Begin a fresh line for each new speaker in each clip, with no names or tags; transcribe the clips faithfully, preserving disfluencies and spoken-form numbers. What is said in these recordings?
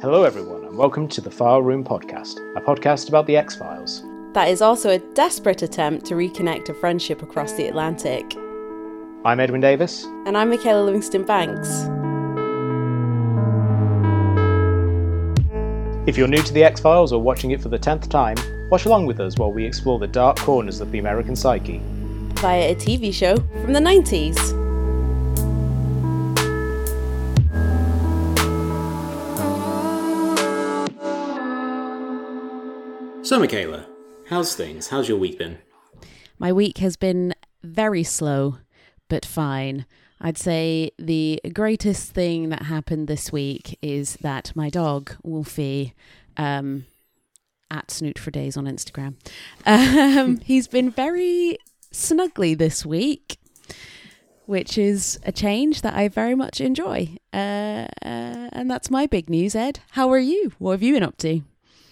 Hello everyone and welcome to the File Room Podcast, a podcast about the X-Files.
That is also a desperate attempt to reconnect a friendship across the Atlantic.
I'm Edwin Davis.
And I'm Michaela Livingston Banks.
If you're new to the X-Files or watching it for the tenth time, watch along with us while we explore the dark corners of the American psyche.
Via a T V show from the nineties.
So, Michaela, how's things? How's your week been?
My week has been very slow, but fine. I'd say the greatest thing that happened this week is that my dog, Wolfie, um, at Snoot for Days on Instagram, um, he's been very snuggly this week, which is a change that I very much enjoy. Uh, uh, and that's my big news, Ed. How are you? What have you been up to?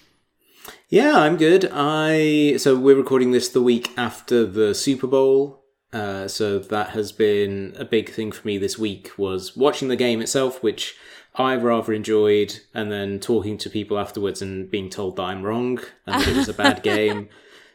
Yeah, I'm good. I so we're recording this the week after the Super Bowl. Uh, so that has been a big thing for me this week, was watching the game itself, which I rather enjoyed, and then talking to people afterwards and being told that I'm wrong and that it was a bad game.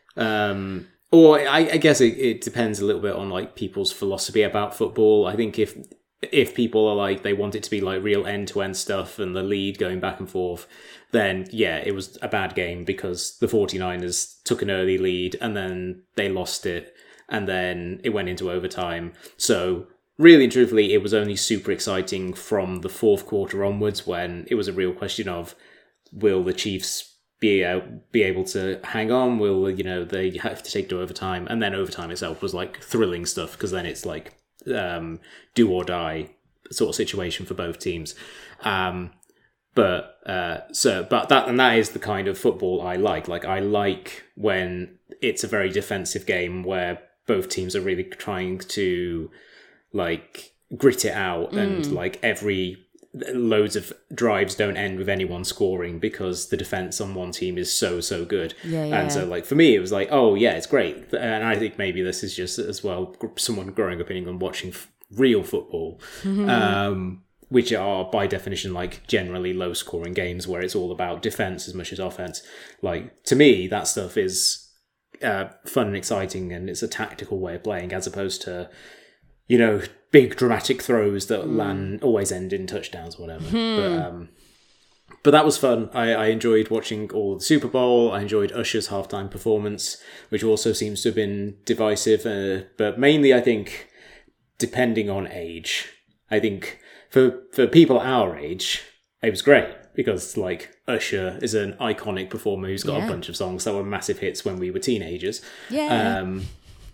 Um, or I, I guess it, it depends a little bit on like people's philosophy about football. I think if if people are like, they want it to be like real end-to-end stuff and the lead going back and forth, then yeah, it was a bad game because the 49ers took an early lead and then they lost it and then it went into overtime. So really and truthfully, it was only super exciting from the fourth quarter onwards, when it was a real question of, will the Chiefs be uh, be able to hang on? Will, you know, they have to take to overtime? And then overtime itself was like thrilling stuff, because then it's like um, do or die sort of situation for both teams. Um, But uh, so, but that and that is the kind of football I like. Like I like when it's a very defensive game where both teams are really trying to like grit it out, mm. and like every loads of drives don't end with anyone scoring because the defense on one team is so so good.
Yeah, yeah.
And so, like for me, it was like, oh yeah, it's great. And I think maybe this is just as well someone growing up in England watching f- real football. Mm-hmm. Um, which are, by definition, like generally low-scoring games where it's all about defense as much as offense. Like, to me, that stuff is uh, fun and exciting, and it's a tactical way of playing, as opposed to, you know, big dramatic throws that mm. land always end in touchdowns or whatever. Hmm. But um, but that was fun. I, I enjoyed watching all the Super Bowl. I enjoyed Usher's halftime performance, which also seems to have been divisive. Uh, but mainly, I think, depending on age, I think. For for people our age, it was great because, like, Usher is an iconic performer who's got yeah. a bunch of songs that were massive hits when we were teenagers.
Yeah.
Um,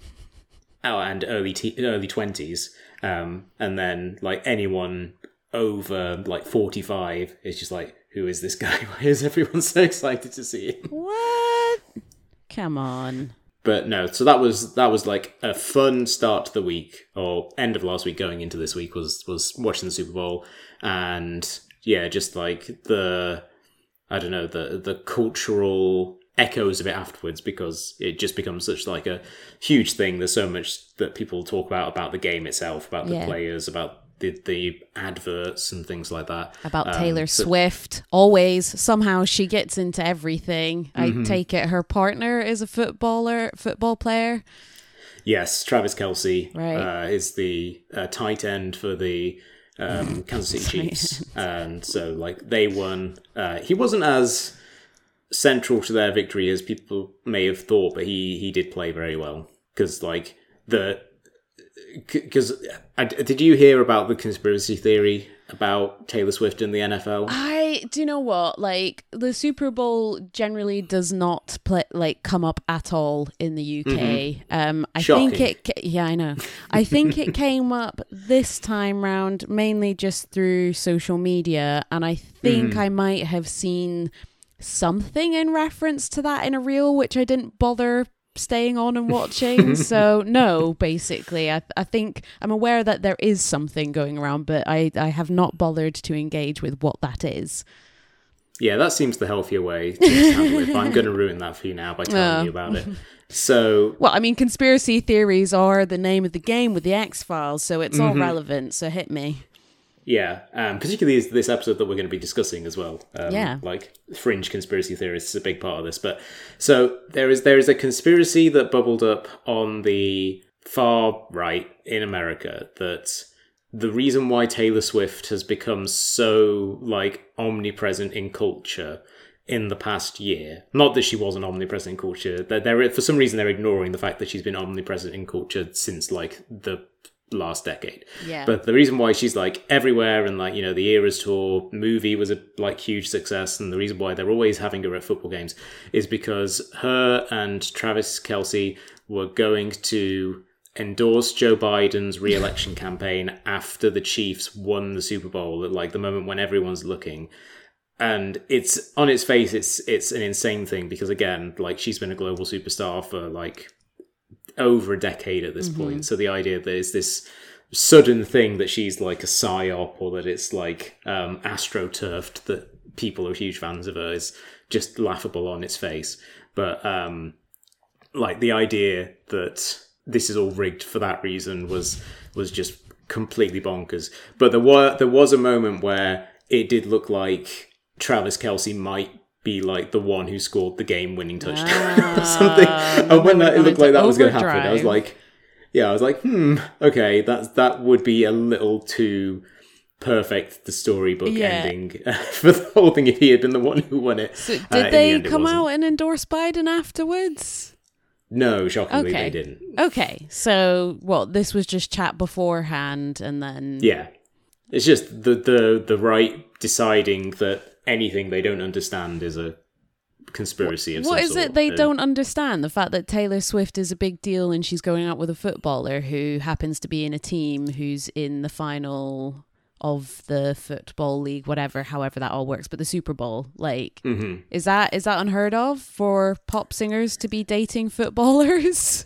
oh, and early te- early twenties. Um, and then, like, anyone over, like, forty-five is just like, who is this guy? Why is everyone so excited to see him?
What? Come on.
But no, so that was that was like a fun start to the week, or end of last week going into this week, was was watching the Super Bowl, and yeah, just like the I don't know the the cultural echoes of it afterwards, because it just becomes such like a huge thing. There's so much that people talk about about the game itself, about the
yeah.
players, about the the adverts and things like that.
About
um,
Taylor
so-
Swift. Always, somehow she gets into everything.
Mm-hmm.
I take it her partner is a footballer, football player.
Yes, Travis Kelce
right.
uh, is the uh, tight end for the um, Kansas City Chiefs. And so, like, they won. Uh, he wasn't as central to their victory as people may have thought, but he, he did play very well. Because, like, the... Because did you hear about the conspiracy theory about Taylor Swift in the N F L?
I do you know what, like the Super Bowl generally does not play, like come up at all in the U K. Mm-hmm. Um, I
Shocking.
think it. Yeah, I know. I think it came up this time round mainly just through social media, and I think mm. I might have seen something in reference to that in a reel, which I didn't bother staying on and watching. So no, basically I I think I'm aware that there is something going around, but I, I have not bothered to engage with what that is.
Yeah, that seems the healthier way to handle it, but I'm going to ruin that for you now by telling
oh.
you about it. So,
well, I mean, conspiracy theories are the name of the game with the X-Files, so it's
mm-hmm.
all relevant, so hit me.
Yeah, um, particularly this episode that we're going to be discussing as well. Um,
Yeah.
Like, fringe conspiracy theorists is a big part of this. But so there is there is a conspiracy that bubbled up on the far right in America that the reason why Taylor Swift has become so, like, omnipresent in culture in the past year, not that she wasn't omnipresent in culture, that they're, for some reason they're ignoring the fact that she's been omnipresent in culture since, like, the last decade.
Yeah.
But the reason why she's, like, everywhere, and, like, you know, the Eras Tour movie was a, like, huge success, and the reason why they're always having her at football games is because her and Travis Kelce were going to endorse Joe Biden's re-election campaign after the Chiefs won the Super Bowl, at, like, the moment when everyone's looking. And it's, on its face, it's it's an insane thing, because, again, like, she's been a global superstar for, like, over a decade at this mm-hmm. point. So the idea that it's this sudden thing that she's, like, a psyop, or that it's, like, um, astroturfed, that people are huge fans of her, is just laughable on its face. But, um, like, the idea that this is all rigged for that reason was was just completely bonkers. But there were there was a moment where it did look like Travis Kelce might be, like, the one who scored the game-winning touchdown ah, or something. And when that, it looked like that was going to happen, I was like, yeah, I was like, hmm, okay, that's that would be a little too perfect, the storybook yeah. ending uh, for the whole thing if he had been the one who won it.
So did uh, they the come out and endorse Biden afterwards?
No, shockingly,
okay.
they didn't.
Okay, so, well, this was just chat beforehand, and then...
Yeah. It's just the, the, the right deciding that anything they don't understand is a conspiracy of
what
some
is
sort.
it they
uh,
don't understand? The fact that Taylor Swift is a big deal and she's going out with a footballer who happens to be in a team who's in the final of the football league, whatever, however that all works, but the Super Bowl, like,
mm-hmm.
is that is that unheard of for pop singers to be dating footballers?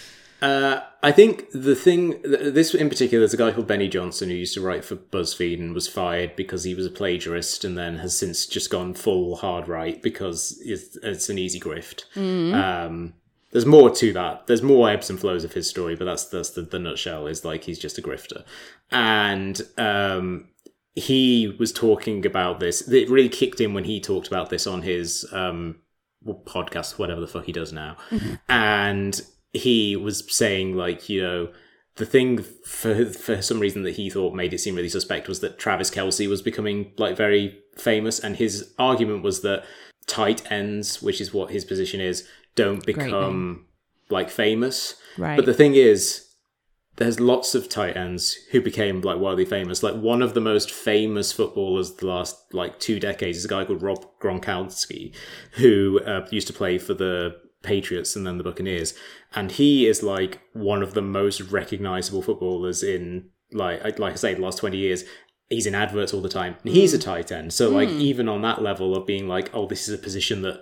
Uh, I think the thing, this in particular, there's a guy called Benny Johnson who used to write for BuzzFeed and was fired because he was a plagiarist, and then has since just gone full hard right because it's, it's an easy grift.
Mm.
Um, there's more to that. There's more ebbs and flows of his story, but that's that's the, the nutshell, is like he's just a grifter. And um, he was talking about this. It really kicked in when he talked about this on his um, podcast, whatever the fuck he does now. Mm-hmm. And he was saying, like, you know, the thing for for some reason that he thought made it seem really suspect was that Travis Kelce was becoming, like, very famous. And his argument was that tight ends, which is what his position is, don't become, like, famous.
Right.
But the thing is, there's lots of tight ends who became, like, wildly famous. Like, one of the most famous footballers the last, like, two decades is a guy called Rob Gronkowski, who uh, used to play for the Patriots and then the Buccaneers. And he is, like, one of the most recognizable footballers in, like, like I say, the last twenty years. He's in adverts all the time. And he's a tight end. So, like, mm. even on that level of being like, oh, this is a position that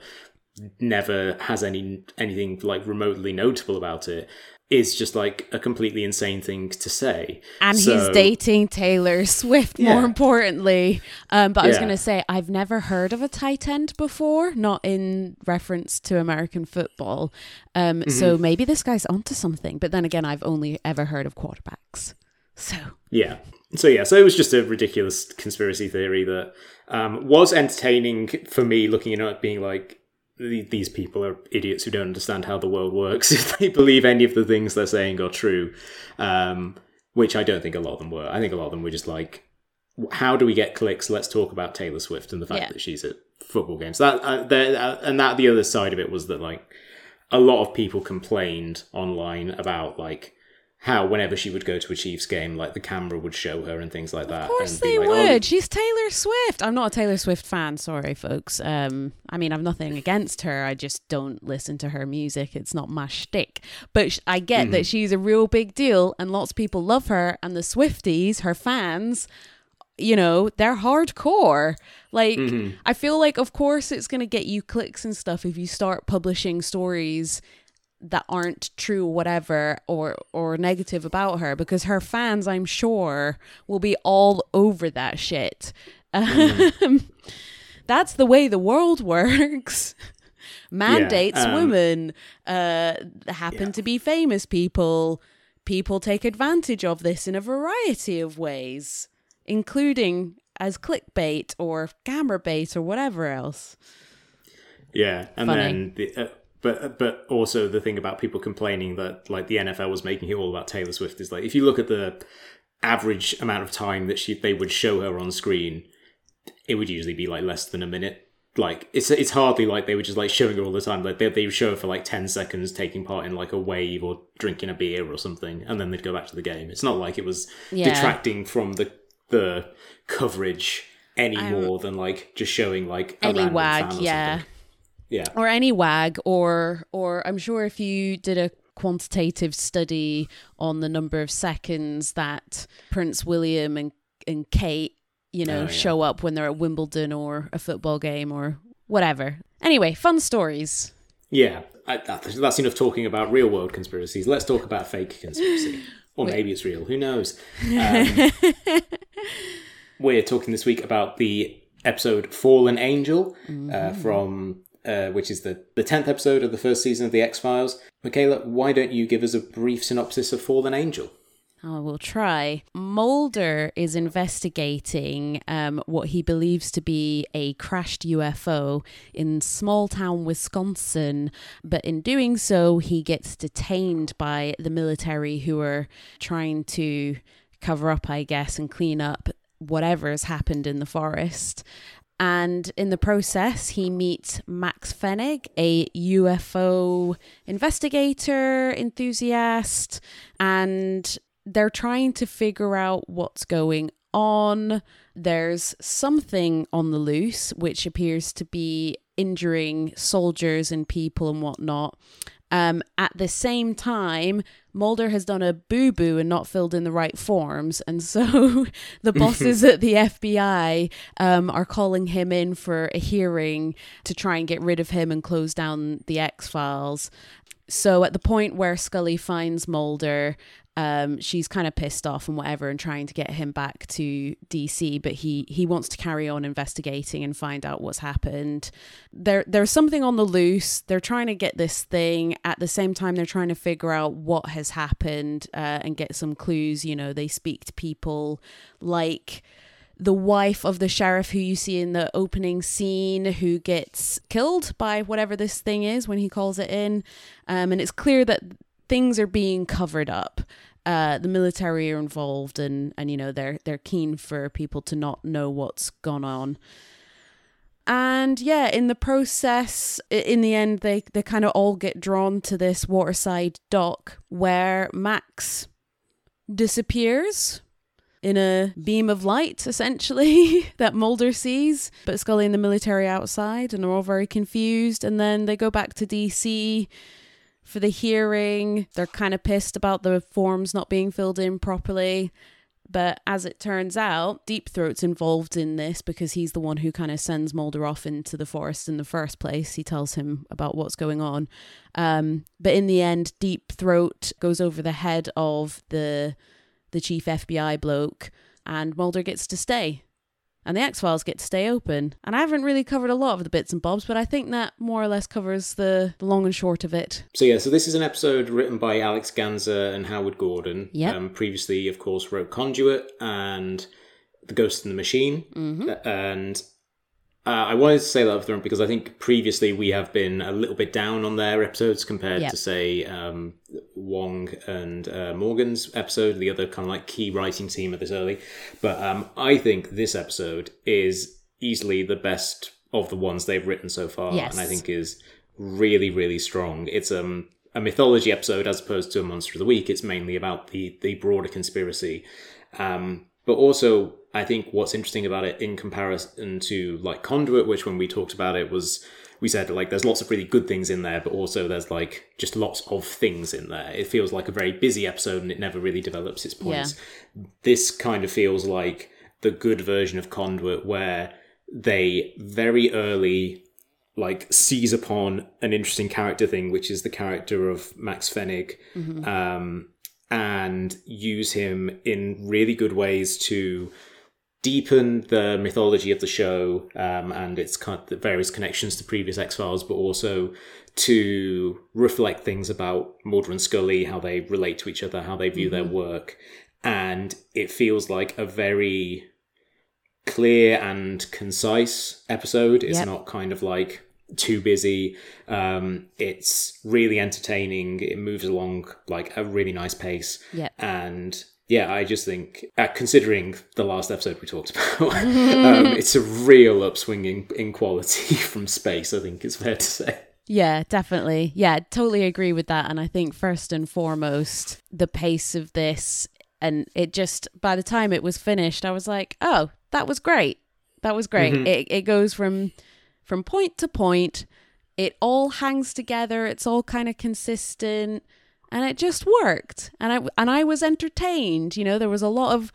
never has any anything, like, remotely notable about it, is just, like, a completely insane thing to say.
And
so,
he's dating Taylor Swift, more
yeah.
importantly. Um, but I was
yeah.
going to say, I've never heard of a tight end before, not in reference to American football. Um, mm-hmm. So maybe this guy's onto something. But then again, I've only ever heard of quarterbacks. So
yeah. So yeah, so it was just a ridiculous conspiracy theory that um, was entertaining for me, looking at it being like, these people are idiots who don't understand how the world works if they believe any of the things they're saying are true, um, which I don't think a lot of them were. I think a lot of them were just like, how do we get clicks? Let's talk about Taylor Swift and the fact
yeah.
that she's at football games. That uh, uh, And that the other side of it was that, like, a lot of people complained online about, like, how whenever she would go to a Chiefs game, like, the camera would show her and things like that.
Of course
and
they
like,
would.
Oh,
She's Taylor Swift. I'm not a Taylor Swift fan, sorry, folks. Um, I mean, I've nothing against her. I just don't listen to her music. It's not my shtick. But sh- I get mm-hmm. that she's a real big deal and lots of people love her. And the Swifties, her fans, you know, they're hardcore. Like, mm-hmm. I feel like, of course, it's going to get you clicks and stuff if you start publishing stories that aren't true, whatever, or or negative about her, because her fans, I'm sure, will be all over that shit. Mm. Um, that's the way the world works. Mandates
yeah, um,
women uh, happen yeah. to be famous people. People take advantage of this in a variety of ways, including as clickbait or camera bait or whatever else.
Yeah, and
Funny.
then the, uh, but but also the thing about people complaining that like the N F L was making it all about Taylor Swift is like if you look at the average amount of time that she they would show her on screen, it would usually be like less than a minute. Like it's it's hardly like they were just like showing her all the time. Like they they would show her for like ten seconds taking part in like a wave or drinking a beer or something, and then they'd go back to the game. It's not like it was
Yeah.
detracting from the the coverage any more than like just showing like a
Any
random
wag,
fan or
yeah.
something. Yeah.
Or any wag, or or I'm sure if you did a quantitative study on the number of seconds that Prince William and, and Kate, you know,
Oh, yeah.
show up when they're at Wimbledon or a football game or whatever. Anyway, fun stories.
Yeah, I, that, that's enough talking about real world conspiracies. Let's talk about fake conspiracy. Or maybe it's real, who knows? Um, we're talking this week about the episode Fallen Angel, mm-hmm. uh, from uh, which is the, the tenth episode of the first season of The X-Files. Michaela, why don't you give us a brief synopsis of Fallen Angel?
I will try. Mulder is investigating um, what he believes to be a crashed U F O in small town Wisconsin. But in doing so, he gets detained by the military who are trying to cover up, I guess, and clean up whatever has happened in the forest. And in the process, he meets Max Fennig, a U F O investigator, enthusiast, and they're trying to figure out what's going on. There's something on the loose, which appears to be injuring soldiers and people and whatnot. Um, at the same time, Mulder has done a boo-boo and not filled in the right forms. And so the bosses at the F B I um, are calling him in for a hearing to try and get rid of him and close down the X-Files. So at the point where Scully finds Mulder, um, she's kind of pissed off and whatever and trying to get him back to D C, but he he wants to carry on investigating and find out what's happened. There There's something on the loose. They're trying to get this thing. At the same time, they're trying to figure out what has happened uh, and get some clues. You know, they speak to people like the wife of the sheriff who you see in the opening scene who gets killed by whatever this thing is when he calls it in. Um, and it's clear that things are being covered up. Uh, the military are involved and, and, you know, they're they're keen for people to not know what's gone on. And yeah, in the process, in the end, they, they kind of all get drawn to this waterside dock where Max disappears in a beam of light, essentially, that Mulder sees. But Scully and the military outside, and they're all very confused. And then they go back to D C for the hearing. They're kind of pissed about the forms not being filled in properly. But as it turns out, Deep Throat's involved in this because he's the one who kind of sends Mulder off into the forest in the first place. He tells him about what's going on. Um, but in the end, Deep Throat goes over the head of the the chief F B I bloke, and Mulder gets to stay. And the X-Files get to stay open. And I haven't really covered a lot of the bits and bobs, but I think that more or less covers the, the long and short of it.
So yeah, so this is an episode written by Alex Ganzer and Howard Gordon.
Yep.
Um, previously, of course, wrote Conduit and The Ghost in the Machine.
Mm-hmm.
And uh, I wanted to say that up front because I think previously we have been a little bit down on their episodes compared
Yep.
to, say, um, Wong and uh, Morgan's episode, the other kind of like key writing team of this early. But um, I think this episode is easily the best of the ones they've written so far.
Yes.
And I think is really, really strong. It's um, a mythology episode as opposed to a Monster of the Week. It's mainly about the, the broader conspiracy. Um, but also, I think what's interesting about it in comparison to like Conduit, which when we talked about it was, we said like there's lots of really good things in there, but also there's like just lots of things in there. It feels like a very busy episode and it never really develops its points. Yeah. This kind of feels like the good version of Conduit where they very early like seize upon an interesting character thing, which is the character of Max Fennig. Mm-hmm. Um, and use him in really good ways to deepen the mythology of the show um, and its kind of the various connections to previous X-Files, but also to reflect things about Mulder and Scully, how they relate to each other, how they view mm-hmm. their work. And it feels like a very clear and concise episode. It's
Yep.
not kind of like too busy. Um, it's really entertaining. It moves along like a really nice pace.
Yep.
And yeah, I just think, uh, considering the last episode we talked about, um, it's a real upswing in, in quality from Space, I think it's fair to say.
Yeah, definitely. Yeah, totally agree with that. And I think first and foremost, the pace of this, and it just, by the time it was finished, I was like, oh, that was great. That was great.
Mm-hmm.
It it goes from from point to point. It all hangs together. It's all kind of consistent, and it just worked. And I and I was entertained. You know, there was a lot of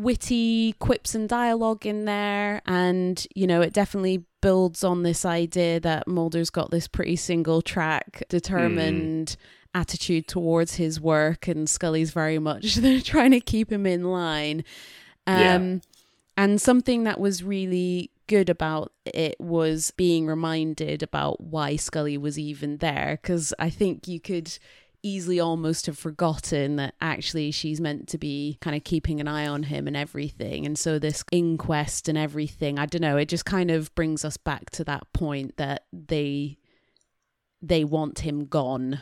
witty quips and dialogue in there, and you know, it definitely builds on this idea that Mulder's got this pretty single track, determined mm. attitude towards his work, and Scully's very much they're trying to keep him in line. Um, yeah. And something that was really good about it was being reminded about why Scully was even there, because I think you could easily almost have forgotten that actually she's meant to be kind of keeping an eye on him and everything. And so this inquest and everything, I don't know, it just kind of brings us back to that point that they they want him gone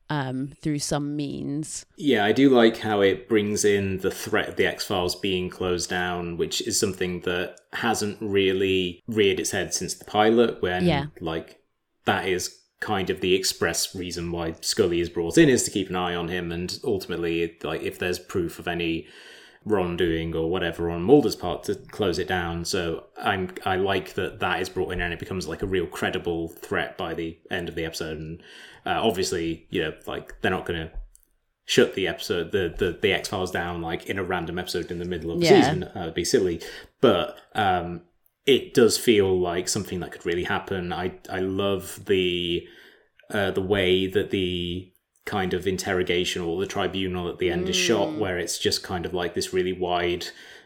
um through some means.
Yeah, I do like how it brings in the threat of the X-Files being closed down, which is something that hasn't really reared its head since the pilot, when
yeah.
like that is kind of the express reason why Scully is brought in, is to keep an eye on him, and ultimately, like, if there's proof of any wrongdoing or whatever on Mulder's part, to close it down. So I'm I like that that is brought in, and it becomes like a real credible threat by the end of the episode. And uh, obviously, you know, like they're not going to shut the episode, the, the the X-Files down like in a random episode in the middle of the
yeah.
season. Uh, it'd be silly, but um, it does feel like something that could really happen. I I love the uh, the way that the kind of interrogation or the tribunal at the end mm. is shot, where it's just kind of like this really wide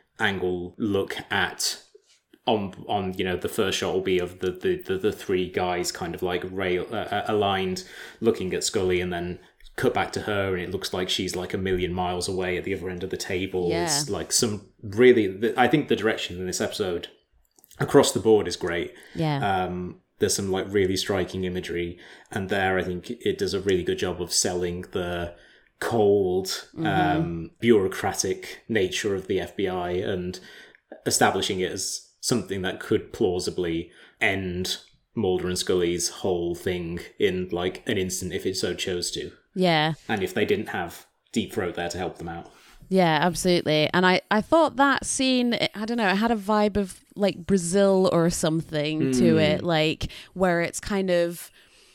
angle look at on on you know, the first shot will be of the the the, the three guys kind of like rail uh, aligned looking at Scully, and then cut back to her and it looks like she's like a million miles away at the other end of the table.
Yeah.
It's like some really, I think the direction in this episode across the board is great.
Yeah.
Um, there's some like really striking imagery, and there I think it does a really good job of selling the cold, mm-hmm. um, bureaucratic nature of the F B I and establishing it as something that could plausibly end Mulder and Scully's whole thing in like an instant if it so chose to.
Yeah.
And if they didn't have Deep Throat there to help them out.
Yeah, absolutely. And I, I thought that scene, I don't know, it had a vibe of like Brazil or something mm. to it, like where it's kind of,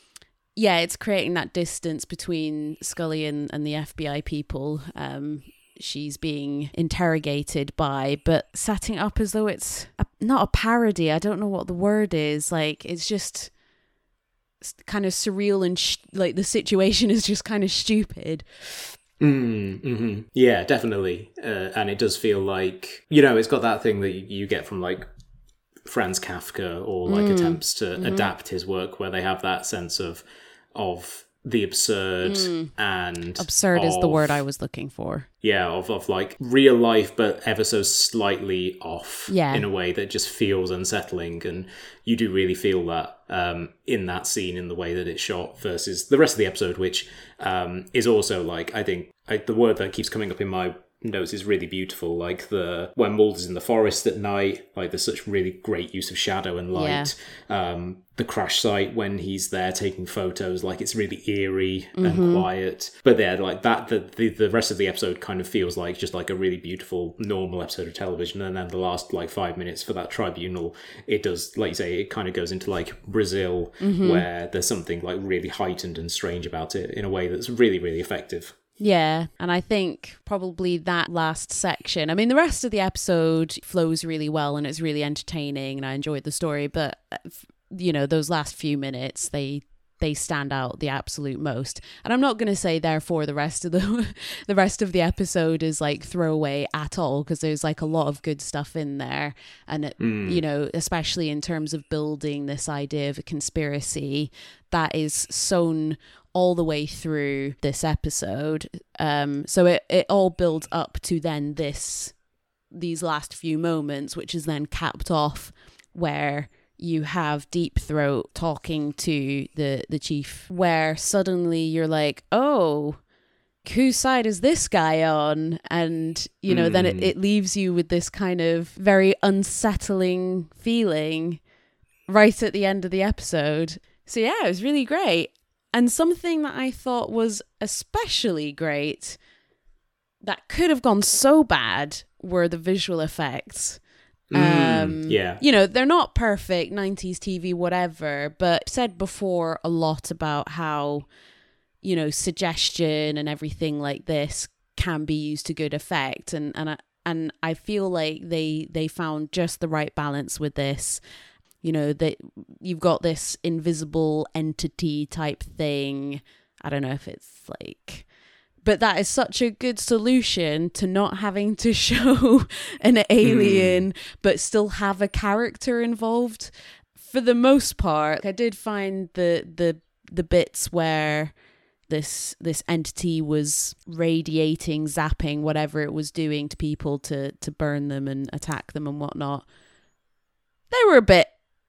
yeah, it's creating that distance between Scully and, and the F B I people um, she's being interrogated by, but setting it up as though it's a, not a parody. I don't know what the word is. Like, it's just kind of surreal and sh- like the situation is just kind of stupid.
Mm, mm-hmm. Yeah, definitely. Uh, and it does feel like, you know, it's got that thing that you get from like Franz Kafka or like mm. attempts to mm-hmm. adapt his work, where they have that sense of of the absurd mm. and
absurd
of,
is the word I was looking for.
Yeah, of, of like real life, but ever so slightly off
yeah.
in a way that just feels unsettling. And you do really feel that um, in that scene, in the way that it's shot, versus the rest of the episode, which um, is also like, I think I, the word that keeps coming up in my notes is really beautiful. Like the when Mulder's in the forest at night, like there's such really great use of shadow and light. Yeah. Um, the crash site when he's there taking photos, like it's really eerie mm-hmm. and quiet. But there, like that, the, the the rest of the episode kind of feels like just like a really beautiful, normal episode of television. And then the last like five minutes for that tribunal, it does, like you say, it kind of goes into like Brazil, mm-hmm. where there's something like really heightened and strange about it in a way that's really, really effective.
Yeah, and I think probably that last section, I mean, the rest of the episode flows really well and it's really entertaining and I enjoyed the story, but, you know, those last few minutes, they they stand out the absolute most. And I'm not going to say, therefore, the rest of the the rest of the episode is like throwaway at all, because there's like a lot of good stuff in there. And, it, mm. you know, especially in terms of building this idea of a conspiracy that is sown all the way through this episode. Um, so it, it all builds up to then this these last few moments, which is then capped off where you have Deep Throat talking to the, the chief, where suddenly you're like, oh, whose side is this guy on? And, you know, mm. then it, it leaves you with this kind of very unsettling feeling right at the end of the episode. So yeah, it was really great. And something that I thought was especially great that could have gone so bad were the visual effects.
Mm,
um,
yeah.
You know, they're not perfect, nineties T V, whatever, but I've said before a lot about how, you know, suggestion and everything like this can be used to good effect. And, and, I, and I feel like they, they found just the right balance with this. You know, that you've got this invisible entity type thing. I don't know if it's like... But that is such a good solution to not having to show an alien, mm. but still have a character involved. For the most part, I did find the the the bits where this this entity was radiating, zapping, whatever it was doing to people to to burn them and attack them and whatnot. They were a bit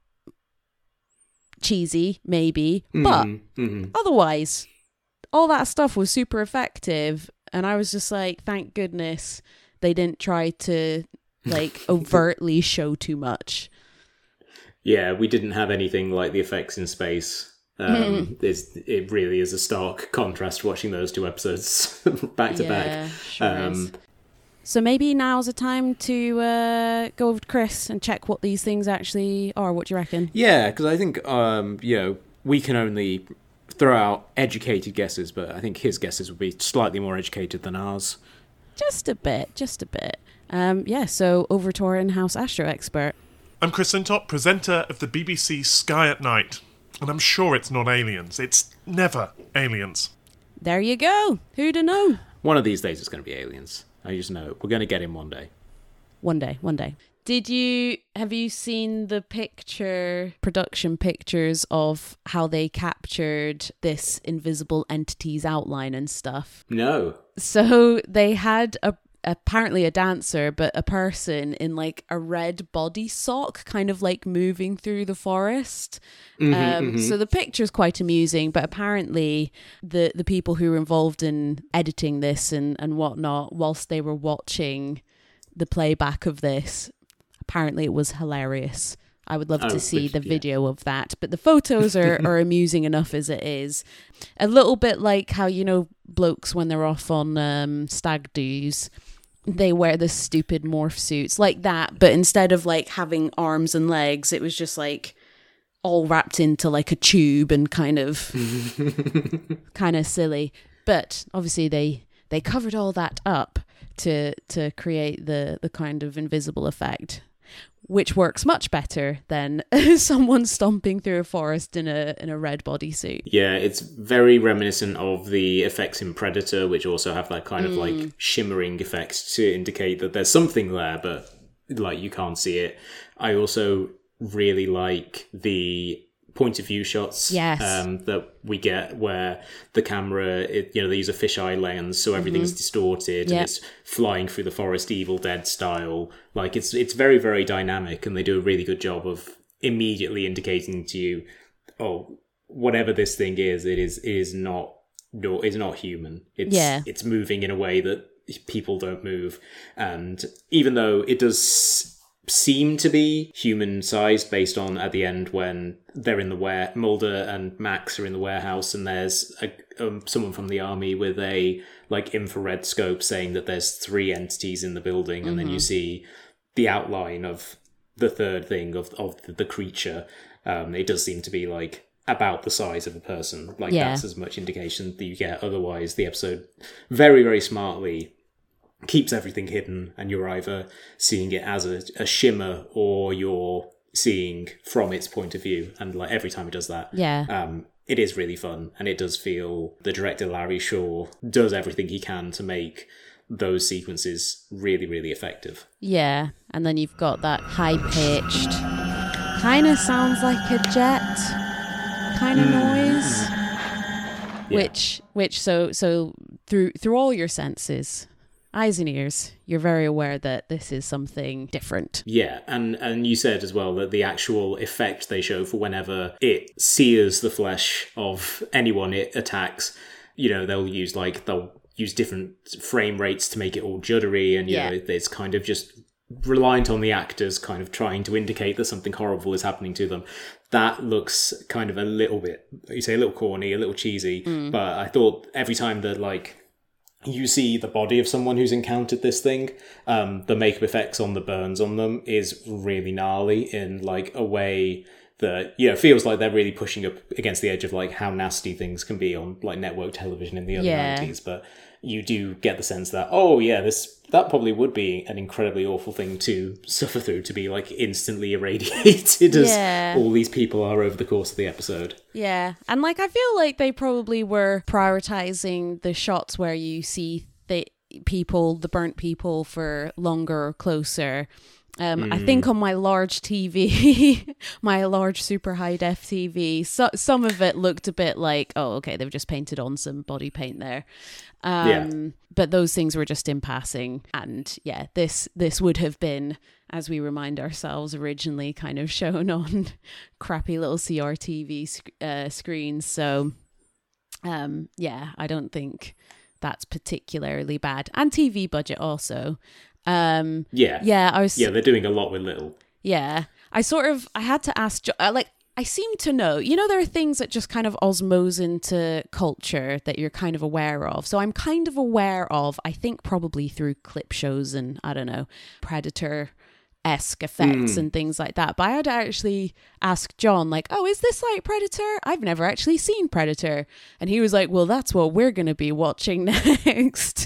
cheesy, maybe, mm. but
mm-hmm.
otherwise, all that stuff was super effective, and I was just like, thank goodness they didn't try to like overtly show too much.
Yeah, we didn't have anything like the effects in space. Um, it's, it really is a stark contrast watching those two episodes back to
yeah,
back.
Sure
um,
is. So maybe now's the time to uh, go over to Chris and check what these things actually are. What do you reckon?
Yeah, because I think um, you know we can only throw out educated guesses, but I think his guesses would be slightly more educated than ours.
Just a bit, just a bit. Um, yeah, so over to our in-house astro expert.
I'm Chris Lintop, presenter of the B B C Sky at Night, and I'm sure it's not aliens. It's never aliens.
There you go. Who'd have known?
One of these days it's going to be aliens. I just know. We're going to get him one day.
One day, one day. Did you, have you seen the picture, production pictures of how they captured this invisible entity's outline and stuff?
No. So
they had a apparently a dancer, but a person in like a red body sock kind of like moving through the forest.
Mm-hmm,
um,
mm-hmm.
So the picture's quite amusing, but apparently the, the people who were involved in editing this and, and whatnot, whilst they were watching the playback of this, apparently it was hilarious. I would love oh, to see the video yeah. of that. But the photos are, are amusing enough as it is. A little bit like how, you know, blokes when they're off on um, stag do's, they wear the stupid morph suits like that. But instead of like having arms and legs, it was just like all wrapped into like a tube and kind of kind of silly. But obviously they they covered all that up to to create the the kind of invisible effect, which works much better than someone stomping through a forest in a in a red bodysuit.
Yeah, it's very reminiscent of the effects in Predator, which also have that kind mm. of like shimmering effects to indicate that there's something there, but like you can't see it. I also really like the point of view shots
yes.
um, that we get where the camera, it, you know, they use a fisheye lens, so everything's mm-hmm. distorted
yep.
and it's flying through the forest, Evil Dead style. Like it's it's very, very dynamic, and they do a really good job of immediately indicating to you, oh, whatever this thing is, it is it is not no, it's not human. It's
yeah.
it's moving in a way that people don't move, and even though it does seem to be human-sized based on at the end when they're in the ware, Mulder and Max are in the warehouse, and there's a, um, someone from the army with a like infrared scope saying that there's three entities in the building, and mm-hmm. then you see the outline of the third thing of of the creature. Um, it does seem to be like about the size of a person. Like
yeah.
that's as much indication that you get. Otherwise, the episode very, very smartly keeps everything hidden, and you're either seeing it as a, a shimmer or you're seeing from its point of view. And like every time it does that,
yeah,
um, it is really fun, and it does feel the director Larry Shaw does everything he can to make those sequences really, really effective.
Yeah, and then you've got that high pitched, kind of sounds like a jet kind of mm. noise,
yeah.
which which so so through through all your senses. eyes and ears. You're very aware that this is something different.
Yeah, and, and you said as well that the actual effect they show for whenever it sears the flesh of anyone it attacks, you know, they'll use like, they'll use different frame rates to make it all juddery, and, you
Yeah.
know, it's kind of just reliant on the actors kind of trying to indicate that something horrible is happening to them. That looks kind of a little bit, you say a little corny, a little cheesy,
Mm.
but I thought every time that, like, you see the body of someone who's encountered this thing, um, the makeup effects on the burns on them is really gnarly in, like, a way that, you know, feels like they're really pushing up against the edge of, like, how nasty things can be on, like, network television in the early
Yeah.
nineties, but you do get the sense that, oh yeah, this that probably would be an incredibly awful thing to suffer through, to be like instantly irradiated as
Yeah.
all these people are over the course of the episode.
Yeah. And like I feel like they probably were prioritizing the shots where you see the people, the burnt people, for longer or closer. Um,
Mm.
I think on my large T V, my large super high def T V, so, some of it looked a bit like, oh, okay, they've just painted on some body paint there. Um,
Yeah.
But those things were just in passing. And yeah, this this would have been, as we remind ourselves, originally kind of shown on crappy little C R T V sc- uh, screens. So um, yeah, I don't think that's particularly bad. And T V budget also. Um,
Yeah.
yeah, I was.
Yeah, they're doing a lot with little.
Yeah, I sort of, I had to ask, Jo- uh, like, I seem to know, you know, there are things that just kind of osmose into culture that you're kind of aware of. So I'm kind of aware of, I think probably through clip shows and, I don't know, Predator-esque effects
Mm.
and things like that. But I had to actually ask John, like, oh, is this like Predator? I've never actually seen Predator. And he was like, well, that's what we're going to be watching next.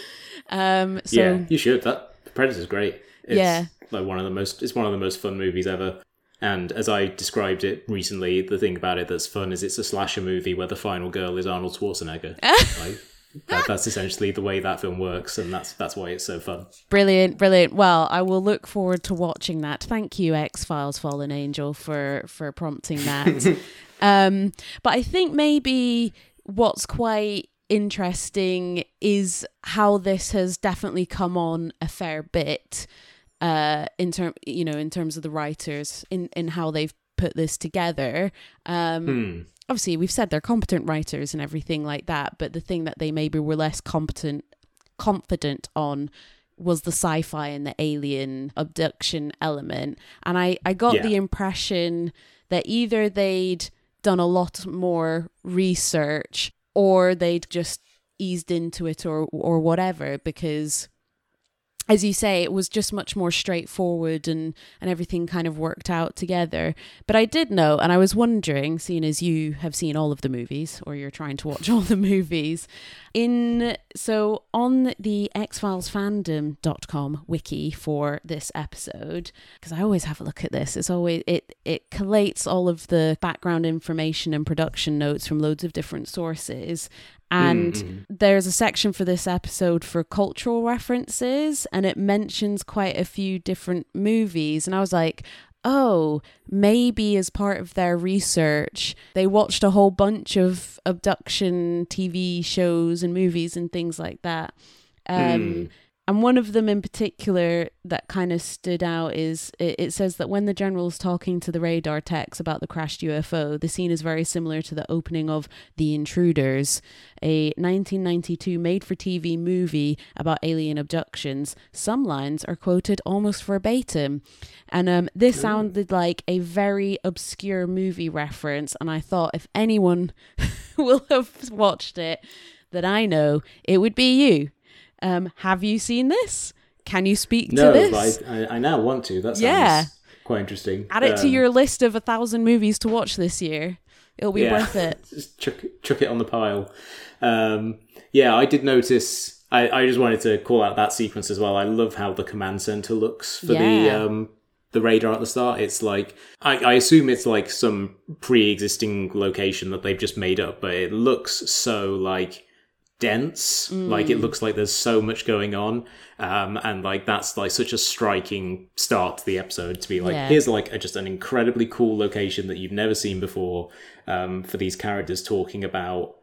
um, so
Yeah, you should. That Predator's great. It's
Yeah.
like one of the most it's one of the most fun movies ever. And as I described it recently, the thing about it that's fun is it's a slasher movie where the final girl is Arnold Schwarzenegger. Like, that, that's essentially the way that film works, and that's that's why it's so fun.
Brilliant, brilliant. Well, I will look forward to watching that. Thank you, X-Files Fallen Angel, for for prompting that. um, but I think maybe what's quite interesting is how this has definitely come on a fair bit uh, in term, you know, in terms of the writers, in in how they've put this together. Um,
Hmm.
Obviously, we've said they're competent writers and everything like that, but the thing that they maybe were less competent, confident on was the sci-fi and the alien abduction element. And I, I got
Yeah.
the impression that either they'd done a lot more research or they'd just eased into it or or whatever, because as you say, it was just much more straightforward and, and everything kind of worked out together. But I did know, and I was wondering, seeing as you have seen all of the movies, or you're trying to watch all the movies, in so on the x files fandom dot com wiki for this episode, because I always have a look at this, it's always it it collates all of the background information and production notes from loads of different sources. And
Mm-hmm.
there's a section for this episode for cultural references, and it mentions quite a few different movies. And I was like, oh, maybe as part of their research, they watched a whole bunch of abduction T V shows and movies and things like that. Um,
Mm.
And one of them in particular that kind of stood out is it, it says that when the general's talking to the radar techs about the crashed U F O, the scene is very similar to the opening of The Intruders, a nineteen ninety-two made-for-T V movie about alien abductions. Some lines are quoted almost verbatim. And um, this sounded like a very obscure movie reference, and I thought if anyone will have watched it that I know, it would be you. Um, have you seen this? Can you speak
No,
to this?
but I, I, I now want to. That sounds
Yeah.
quite interesting.
Add it to
Um,
your list of a thousand movies to watch this year. It'll be
yeah.
worth it.
Just chuck, chuck it on the pile. Um, yeah, I did notice. I, I just wanted to call out that sequence as well. I love how the command center looks for the
Yeah.
um, the radar at the start. It's like I, I assume it's like some pre-existing location that they've just made up, but it looks so like dense. Like it looks like there's so much going on, um, and like that's like such a striking start to the episode to be like,
Yeah.
here's like a, just an incredibly cool location that you've never seen before, um, for these characters talking about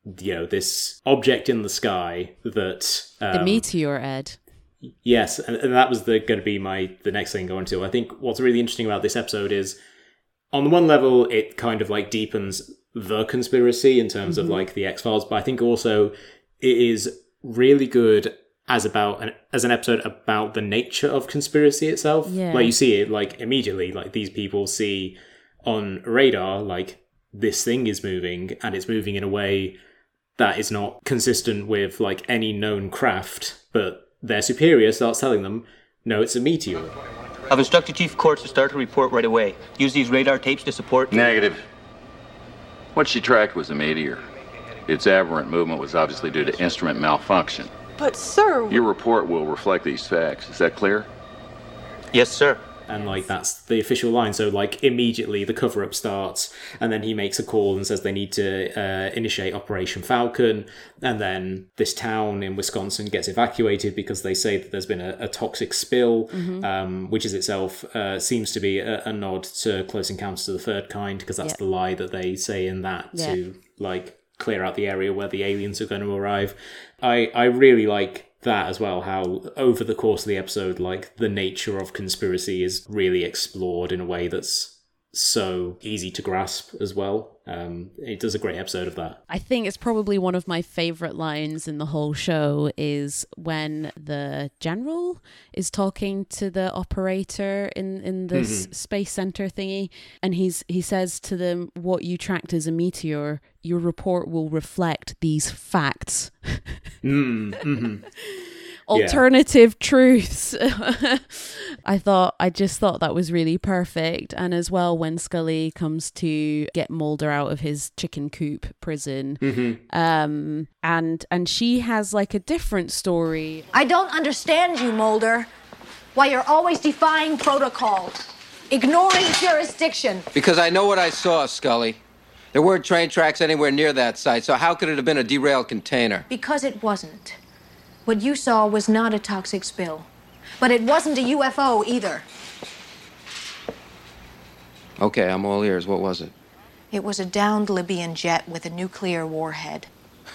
you know, this object in the sky that... Um,
the meteor, Ed.
Yes, and, and that was the, going to be my the next thing going to. I think what's really interesting about this episode is, on the one level, it kind of like deepens the conspiracy in terms mm-hmm. of like the X-Files, but I think also it is really good as about an, as an episode about the nature of conspiracy itself.
Yeah.
Like you see it like immediately, like these people see on radar like this thing is moving, and it's moving in a way that is not consistent with like any known craft, but their superior starts telling them, no, it's a meteor.
I've instructed Chief Courts to start a report right away. Use these radar tapes to support...
Negative. What she tracked was a meteor. Its aberrant movement was obviously due to instrument malfunction.
But, sir...
Your report will reflect these facts. Is that clear?
Yes, sir.
And, like, that's the official line. So, like, immediately the cover-up starts, and then he makes a call and says they need to uh, initiate Operation Falcon, and then this town in Wisconsin gets evacuated because they say that there's been a, a toxic spill, mm-hmm. um, which is itself uh, seems to be a, a nod to Close Encounters of the Third Kind, because that's yep. the lie that they say in that yep. to, like, clear out the area where the aliens are going to arrive. I, I really like... that as well, how over the course of the episode, like, the nature of conspiracy is really explored in a way that's so easy to grasp as well. Um, it does a great episode of that.
I think it's probably one of my favourite lines in the whole show is when the general is talking to the operator in, in this mm-hmm. space centre thingy, and he's he says to them, what you tracked as a meteor, your report will reflect these facts.
mm, mm-hmm.
Alternative yeah. truths. I thought, I just thought that was really perfect. And as well, when Scully comes to get Mulder out of his chicken coop prison,
mm-hmm.
um, and and she has like a different story.
I don't understand you, Mulder. Why you're always defying protocol, ignoring jurisdiction.
Because I know what I saw, Scully. There weren't train tracks anywhere near that site, so how could it have been a derailed container?
Because it wasn't. What you saw was not a toxic spill. But it wasn't a U F O either.
Okay, I'm all ears. What was it?
It was a downed Libyan jet with a nuclear warhead.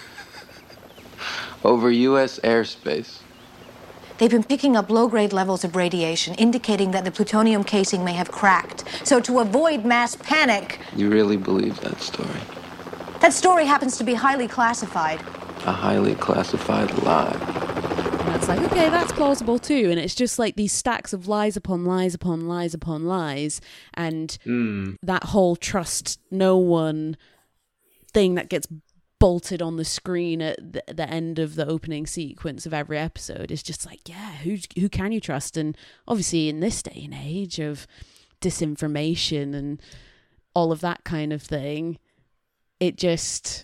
Over U S airspace.
They've been picking up low-grade levels of radiation, indicating that the plutonium casing may have cracked. So to avoid mass panic...
You really believe that story?
That story happens to be highly classified.
A highly classified lie.
And it's like, okay, that's plausible too. And it's just like these stacks of lies upon lies upon lies upon lies. And
mm.
that whole trust no one thing that gets bolted on the screen at the, the end of the opening sequence of every episode is just like, yeah, who who can you trust? And obviously in this day and age of disinformation and all of that kind of thing, it just...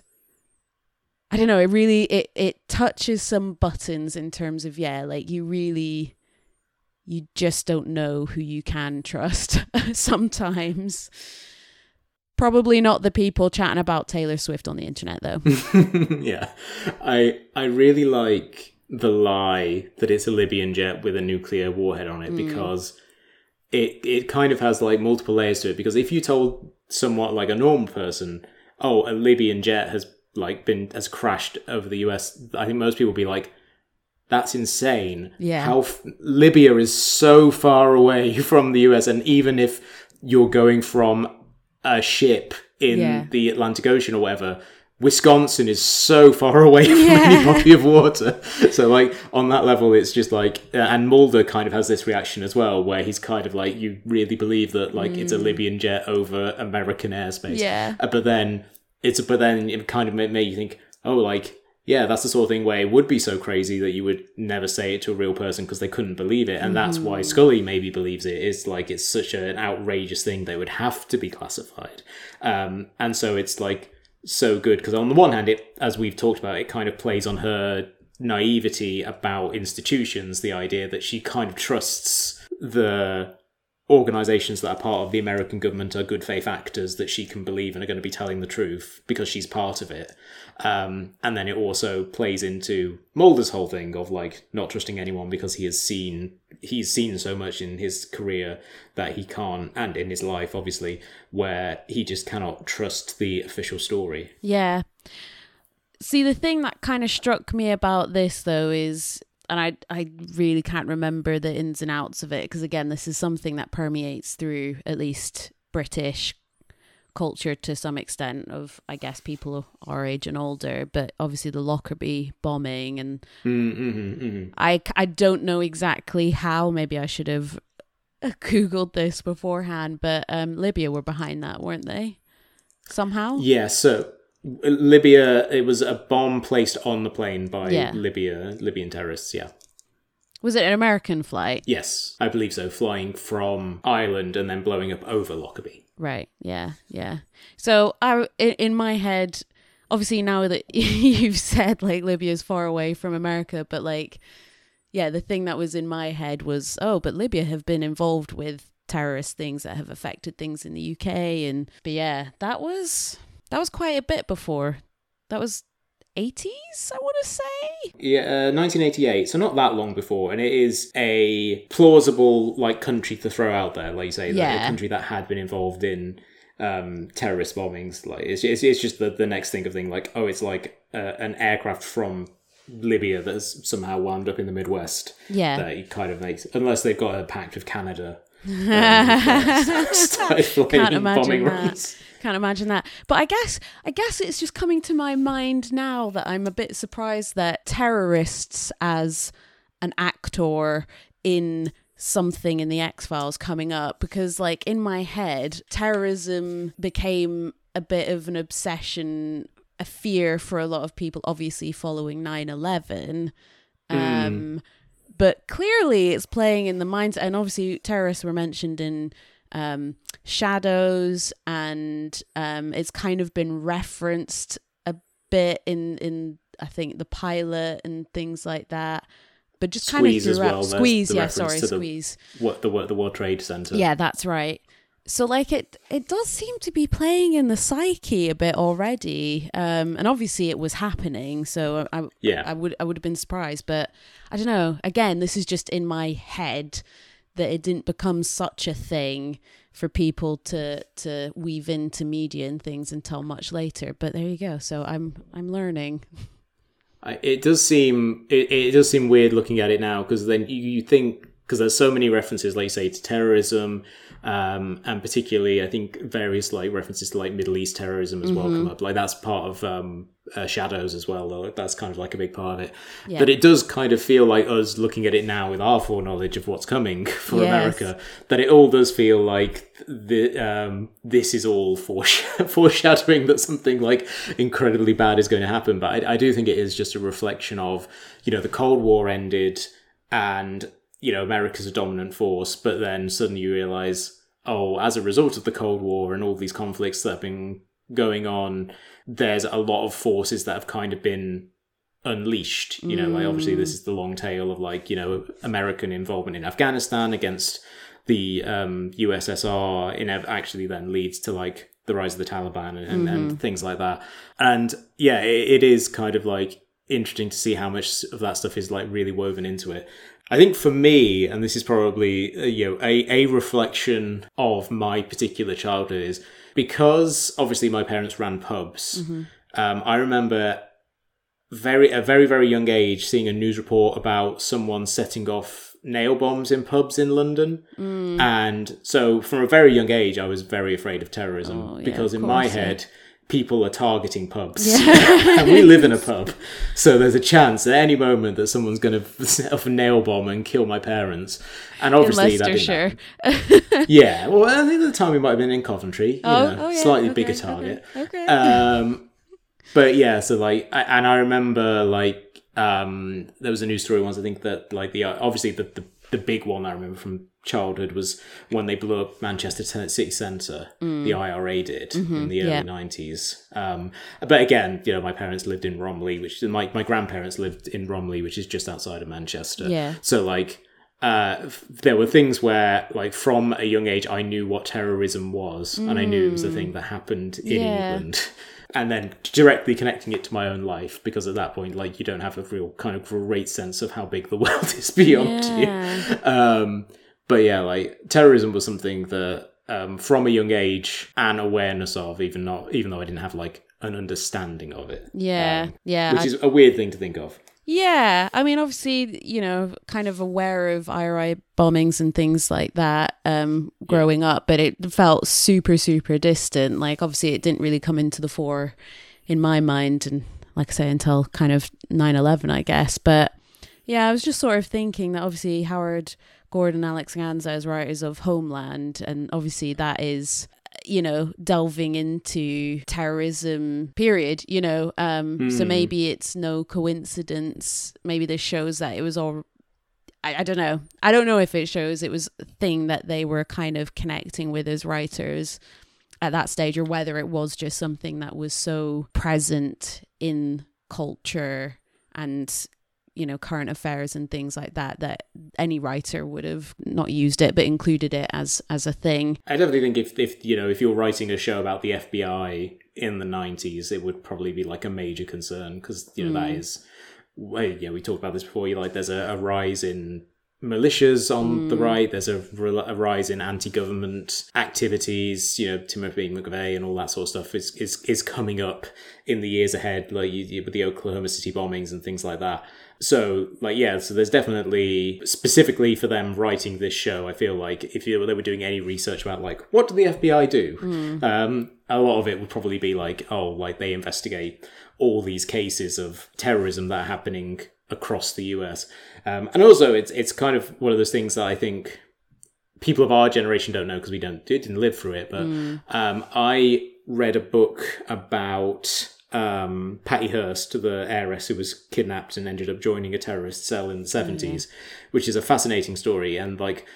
I don't know, it really, it, it touches some buttons in terms of, yeah, like you really, you just don't know who you can trust sometimes. Probably not the people chatting about Taylor Swift on the internet, though.
yeah. I I really like the lie that it's a Libyan jet with a nuclear warhead on it mm. because it, it kind of has like multiple layers to it. Because if you told somewhat like a normal person, oh, a Libyan jet has like been has crashed over the U S, I think most people would be like, that's insane.
Yeah.
How f- Libya is so far away from the U S, and even if you're going from a ship in
yeah.
the Atlantic Ocean or whatever, Wisconsin is so far away from
yeah.
any body of water. So like on that level, it's just like, uh, and Mulder kind of has this reaction as well, where he's kind of like, you really believe that like mm. it's a Libyan jet over American airspace.
Yeah.
Uh, but then it's but then it kind of made you think, oh, like, yeah, that's the sort of thing where it would be so crazy that you would never say it to a real person because they couldn't believe it. And mm. that's why Scully maybe believes it. It's like it's such an outrageous thing that it would have to be classified. Um, and so it's like so good because on the one hand, it, as we've talked about, it kind of plays on her naivety about institutions, the idea that she kind of trusts the organizations that are part of the American government are good faith actors that she can believe and are going to be telling the truth because she's part of it. Um, and then it also plays into Mulder's whole thing of like not trusting anyone because he has seen he's seen so much in his career that he can't, and in his life obviously, where he just cannot trust the official story.
Yeah. See, the thing that kind of struck me about this, though, is, and I I really can't remember the ins and outs of it, because, again, this is something that permeates through at least British culture to some extent of, I guess, people our age and older, but obviously the Lockerbie bombing, and
mm-hmm, mm-hmm.
I, I don't know exactly how, maybe I should have Googled this beforehand, but um, Libya were behind that, weren't they? Somehow?
Yeah, so Libya, it was a bomb placed on the plane by
Yeah.
Libya, Libyan terrorists, yeah.
Was it an American flight?
Yes, I believe so, flying from Ireland and then blowing up over Lockerbie.
Right, yeah, yeah. So I, in, in my head, obviously now that you've said, like, Libya's far away from America, but, like, yeah, the thing that was in my head was, oh, but Libya have been involved with terrorist things that have affected things in the U K, and, but yeah, that was, that was quite a bit before. That was eighties, I want to say?
Yeah, uh, nineteen eighty-eight, so not that long before, and it is a plausible, like, country to throw out there, like you say,
Yeah.
like, a country that had been involved in um, terrorist bombings. Like, it's, it's, it's just the, the next thing of thing, like, oh, it's like uh, an aircraft from Libya that's somehow wound up in the Midwest.
Yeah.
That it kind of makes, unless they've got a pact with Canada. um, started flying
Can't imagine
bombing
that.
runs.
Can't imagine that. But I guess I guess it's just coming to my mind now that I'm a bit surprised that terrorists as an actor in something in the X-Files coming up, because, like, in my head, terrorism became a bit of an obsession, a fear for a lot of people, obviously following nine eleven. Um
Mm.
But clearly it's playing in the minds, and obviously terrorists were mentioned in um, Shadows, and um, it's kind of been referenced a bit in, in, I think, the pilot and things like that. But just kind
Squeeze
of
as
throughout.
well. There's
Squeeze,
the
yeah,
reference
sorry,
to the-
Squeeze.
What the the World Trade Center?
Yeah, that's right. So, like, it it does seem to be playing in the psyche a bit already, um, and obviously it was happening. So I, I,
Yeah.
I would I would have been surprised, but I don't know. Again, this is just in my head that it didn't become such a thing for people to to weave into media and things until much later. But there you go. So I'm I'm learning.
I- It does seem it, it does seem weird looking at it now, because then you, you think, because there's so many references, like you say, to terrorism, um, and particularly I think various like references to like Middle East terrorism as well come up. Like that's part of um, uh, Shadows as well, though. That's kind of like a big part of it.
Yeah.
But it does kind of feel like us looking at it now with our foreknowledge of what's coming for
Yes.
America, that it all does feel like the um, this is all foresh- foreshadowing that something like incredibly bad is going to happen. But I, I do think it is just a reflection of, you know, the Cold War ended and, you know, America's a dominant force, but then suddenly you realize, oh, as a result of the Cold War and all these conflicts that have been going on, there's a lot of forces that have kind of been unleashed. You know, like obviously this is the long tail of like, you know, American involvement in Afghanistan against the um, U S S R, in actually then leads to like the rise of the Taliban and, and, and things like that. And yeah, it, it is kind of like interesting to see how much of that stuff is like really woven into it. I think for me, and this is probably uh, you know a, a reflection of my particular childhood, is because obviously my parents ran pubs.
Mm-hmm.
Um, I remember very a very very young age seeing a news report about someone setting off nail bombs in pubs in London,
Mm.
and so from a very young age I was very afraid of terrorism
Oh, yeah,
because
of
in my
course, yeah.
head, people are targeting pubs. And we live in a pub. So there's a chance at any moment that someone's going to set off a nail bomb and kill my parents. And obviously
in
that
Leicestershire.
didn't happen. Yeah. Well, I think at the time we might have been in Coventry. You
Oh,
know,
oh, yeah,
slightly
okay,
bigger
okay,
target.
okay.
Um, but yeah, so like, I, and I remember like, um, there was a news story once, I think that like the, obviously the, the, the big one I remember from childhood was when they blew up Manchester City Centre, the I R A did in the early
yeah.
nineties. Um, but again, you know, my parents lived in Romley, which my, my grandparents lived in Romley, which is just outside of Manchester.
Yeah.
So like, uh, f- there were things where like from a young age, I knew what terrorism was and I knew it was a thing that happened in
Yeah.
England. And then directly connecting it to my own life, because at that point, like, you don't have a real kind of great sense of how big the world is beyond
Yeah.
you. Um, but yeah, like, terrorism was something that um, from a young age, an awareness of, even not, even though I didn't have like an understanding of it.
Yeah,
um,
yeah.
Which
I,
is a weird thing to think of.
Yeah, I mean, obviously, you know, kind of aware of I R A bombings and things like that um, growing yeah. up, but it felt super, super distant. Like, obviously, it didn't really come into the fore in my mind, and like I say, until kind of nine eleven, I guess. But yeah, I was just sort of thinking that obviously Howard Gordon, Alex Ngansa as writers of Homeland, and obviously that is, you know, delving into terrorism, period, you know, um, mm. so maybe it's no coincidence. Maybe this shows that it was all, I, I don't know. I don't know if it shows it was a thing that they were kind of connecting with as writers at that stage, or whether it was just something that was so present in culture and, you know, current affairs and things like that, that any writer would have not used it, but included it as as a thing.
I definitely think if, if you know, if you're writing a show about the F B I in the nineties, it would probably be like a major concern, because, you know, mm. that is, well, yeah, we talked about this before, you like, there's a, a rise in militias on mm. the right, there's a, a rise in anti-government activities, you know, Timothy McVeigh and all that sort of stuff is is, is coming up in the years ahead, like you, you, with the Oklahoma City bombings and things like that. So, like, yeah, so there's definitely, specifically for them writing this show, I feel like if you, they were doing any research about, like, what do the F B I do? Mm. Um, a lot of it would probably be like, oh, like, they investigate all these cases of terrorism that are happening across the U S. Um, and also, it's it's kind of one of those things that I think people of our generation don't know, because we don't didn't live through it. But mm. um, I read a book about um, Patty Hearst, the heiress who was kidnapped and ended up joining a terrorist cell in the seventies, mm-hmm. which is a fascinating story. And like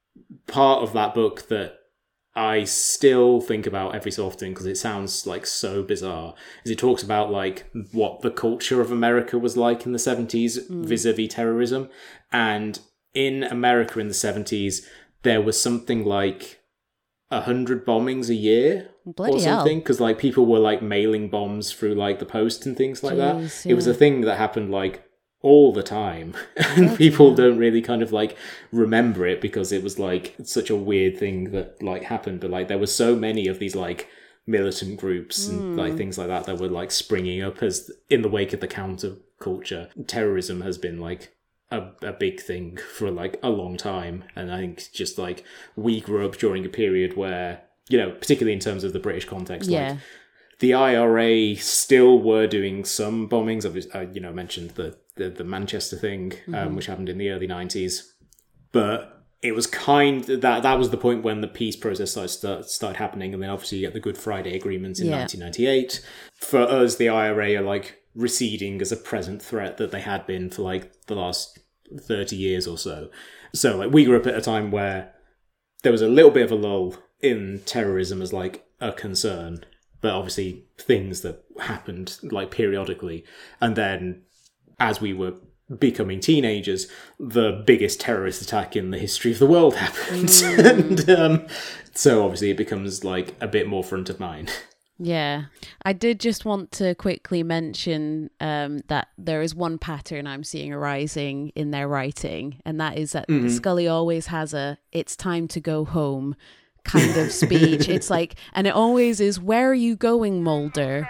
part of that book that I still think about every so often, because it sounds like so bizarre, is it talks about like what the culture of America was like in the seventies mm. vis-a-vis terrorism. And in America in the seventies, there was something like a hundred bombings a year.
Bloody
or something, because like people were like mailing bombs through like the post and things like
Jeez,
that.
Yeah.
It was a thing that happened like all the time, and Bloody people hell. don't really kind of like remember it, because it was like such a weird thing that like happened. But like there were so many of these like militant groups and mm. like things like that that were like springing up as in the wake of the counterculture. Terrorism has been like a, a big thing for like a long time, and I think just like we grew up during a period where, you know, particularly in terms of the British context,
yeah.
like the I R A still were doing some bombings. I've, uh, you know, mentioned the, the, the Manchester thing, um, mm-hmm. which happened in the early nineties. But it was kind that that was the point when the peace process started, start, started happening. And then obviously you get the Good Friday Agreement in yeah. nineteen ninety-eight. For us, the I R A are like receding as a present threat that they had been for like the last thirty years or so. So like we grew up at a time where there was a little bit of a lull in terrorism as like a concern, but obviously things that happened like periodically. And then as we were becoming teenagers, the biggest terrorist attack in the history of the world happened. Mm. and um, so obviously it becomes like a bit more front of mind.
Yeah, I did just want to quickly mention um, that there is one pattern I'm seeing arising in their writing, and that is that mm-hmm. Scully always has a "it's time to go home" kind of speech. It's like, and it always is, "Where are you going, Mulder?"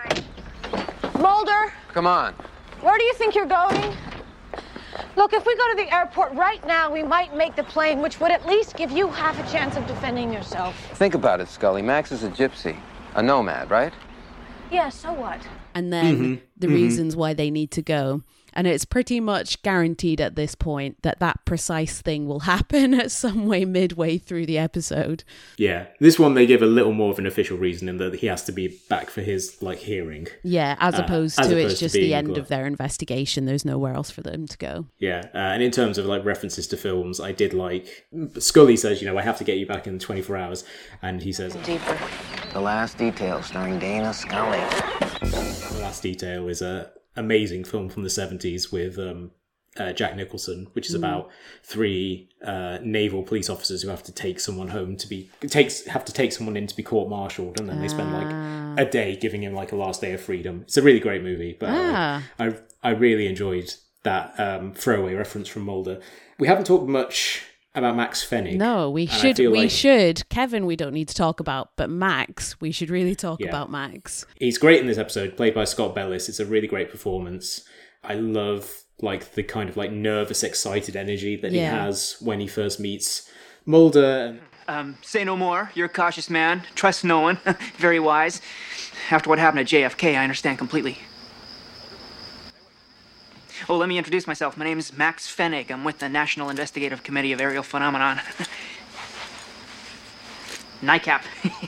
Mulder?
Come on.
Where do you think you're going? Look, if we go to the airport right now, we might make the plane, which would at least give you half a chance of defending yourself.
Think about it, Scully. Max is a gypsy. A nomad, right?
Yeah, so what?
And then
mm-hmm.
the
mm-hmm.
reasons why they need to go. And it's pretty much guaranteed at this point that that precise thing will happen at some way midway through the episode.
Yeah. This one, they give a little more of an official reason in that he has to be back for his, like, hearing.
Yeah, as opposed
uh, as
to
opposed
it's just
to
the end
like,
of their investigation. There's nowhere else for them to go.
Yeah. Uh, and in terms of, like, references to films, I did like... Scully says, you know, I have to get you back in twenty-four hours. And he says...
Deeper.
The Last Detail, starring Dana Scully.
The Last Detail is a... amazing film from the seventies with um, uh, Jack Nicholson, which is mm. about three uh, naval police officers who have to take someone home to be takes have to take someone in to be court-martialed, and then they spend like
ah.
a day giving him like a last day of freedom. It's a really great movie, but
ah.
uh, I I really enjoyed that um, throwaway reference from Mulder. We haven't talked much about Max Fennig.
No, we
And I
should.
feel
We
like
should. Kevin, we don't need to talk about, but Max, we should really talk
Yeah.
about Max.
He's great in this episode, played by Scott Bellis. It's a really great performance. I love like the kind of like nervous, excited energy that he
Yeah.
has when he first meets Mulder.
Um, say no more. You're a cautious man. Trust no one. Very wise. After what happened at J F K, I understand completely. Oh, let me introduce myself. My name is Max Fennig. I'm with the National Investigative Committee of Aerial Phenomenon. NICAP.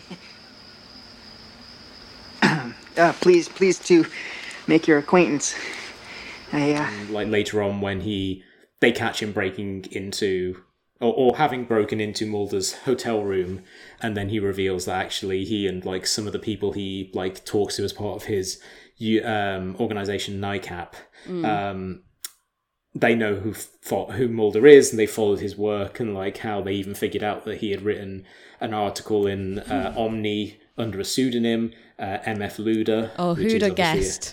uh, please, pleased to make your acquaintance. I, uh...
Like later on when he they catch him breaking into or, or having broken into Mulder's hotel room, and then he reveals that actually he and like some of the people he like talks to as part of his um, organization NICAP,
Mm.
um, they know who fo- who Mulder is, and they followed his work, and like how they even figured out that he had written an article in uh, Omni under a pseudonym, uh, M F Luder.
Oh,
which
who'd
is
have guessed?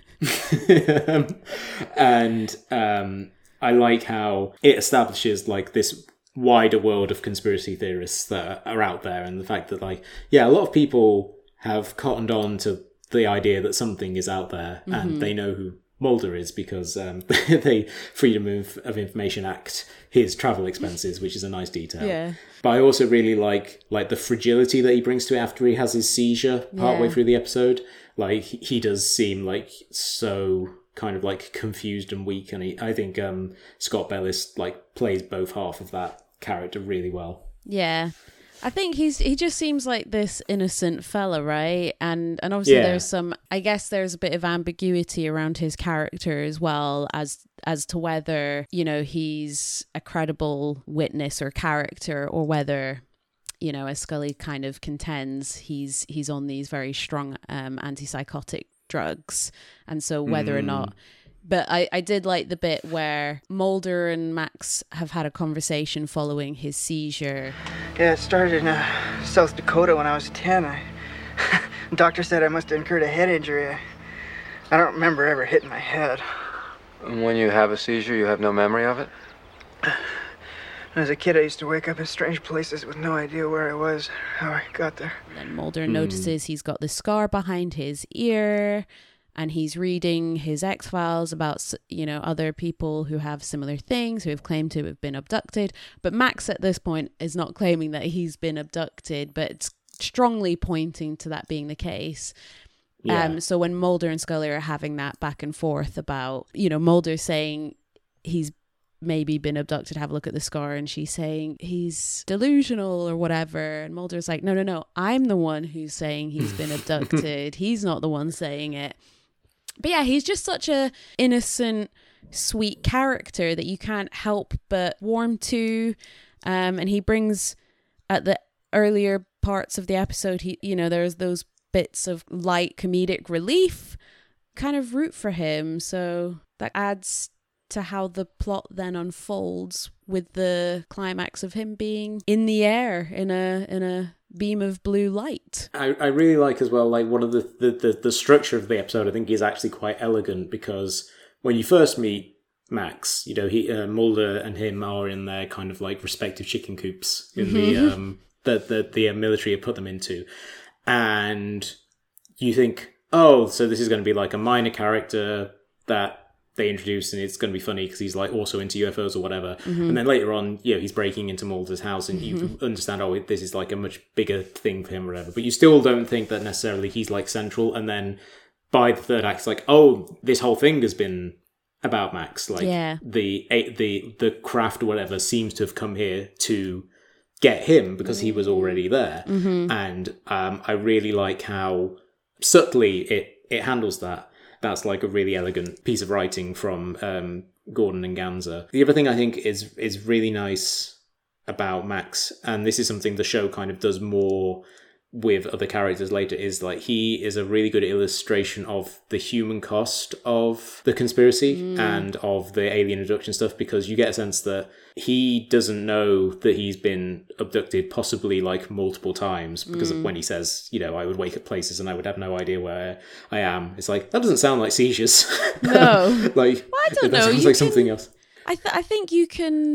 and um, I like how it establishes like this wider world of conspiracy theorists that are out there, and the fact that like yeah, a lot of people have cottoned on to the idea that something is out there,
Mhm.
and they know who Mulder is because um, they Freedom of, of Information Act his travel expenses, which is a nice detail.
Yeah.
But I also really like like the fragility that he brings to it after he has his seizure partway
Yeah.
through the episode. Like he he does seem like so kind of like confused and weak, and he, I think um, Scott Bellis like plays both half of that character really well.
Yeah. I think he's he just seems like this innocent fella, right? And and obviously
Yeah.
there's some I guess there's a bit of ambiguity around his character as well as as to whether, you know, he's a credible witness or character, or whether, you know, as Scully kind of contends, he's he's on these very strong um antipsychotic drugs. And so whether or
Mm.
not But I, I did like the bit where Mulder and Max have had a conversation following his seizure.
Yeah, it started in uh, South Dakota when I was ten. I, the doctor said I must have incurred a head injury. I, I don't remember ever hitting my head.
When you have a seizure, you have no memory of it?
As a kid, I used to wake up in strange places with no idea where I was, how I got there.
Then Mulder notices he's got the scar behind his ear, and he's reading his X-Files about, you know, other people who have similar things, who have claimed to have been abducted. But Max at this point is not claiming that he's been abducted, but it's strongly pointing to that being the case.
Yeah.
Um, so when Mulder and Scully are having that back and forth about, you know, Mulder saying he's maybe been abducted, have a look at the scar, and she's saying he's delusional or whatever, and Mulder's like, no, no, no, I'm the one who's saying he's been abducted. He's not the one saying it. But yeah, he's just such a innocent, sweet character that you can't help but warm to. Um, and he brings, at the earlier parts of the episode, he, you know, there's those bits of light comedic relief, kind of root for him. So that adds to how the plot then unfolds with the climax of him being in the air in a in a beam of blue light.
I, I really like as well, like one of the, the, the, the structure of the episode I think is actually quite elegant, because when you first meet Max, you know, he uh, Mulder and him are in their kind of like respective chicken coops in the um that the, the uh, military have put them into, and you think, oh, so this is going to be like a minor character that they introduced, and it's going to be funny because he's like also into U F Os or whatever.
Mm-hmm.
And then later on, you know, he's breaking into Mulder's house, and you understand, oh, this is like a much bigger thing for him or whatever. But you still don't think that necessarily he's like central. And then by the third act, it's like, oh, this whole thing has been about Max. Like
Yeah.
the the the craft or whatever seems to have come here to get him because he was already there.
Mm-hmm.
And um, I really like how subtly it it handles that. That's like a really elegant piece of writing from um, Gordon and Ganzer. The other thing I think is is really nice about Max, and this is something the show kind of does more with other characters later, is like he is a really good illustration of the human cost of the conspiracy mm. and of the alien abduction stuff, because you get a sense that he doesn't know that he's been abducted possibly like multiple times, because mm. when he says, you know, I would wake up places and I would have no idea where I am, it's like, that doesn't sound like seizures.
No.
Like,
well, I don't
it
know.
sounds
You
like
can,
something else.
I, th- I think you can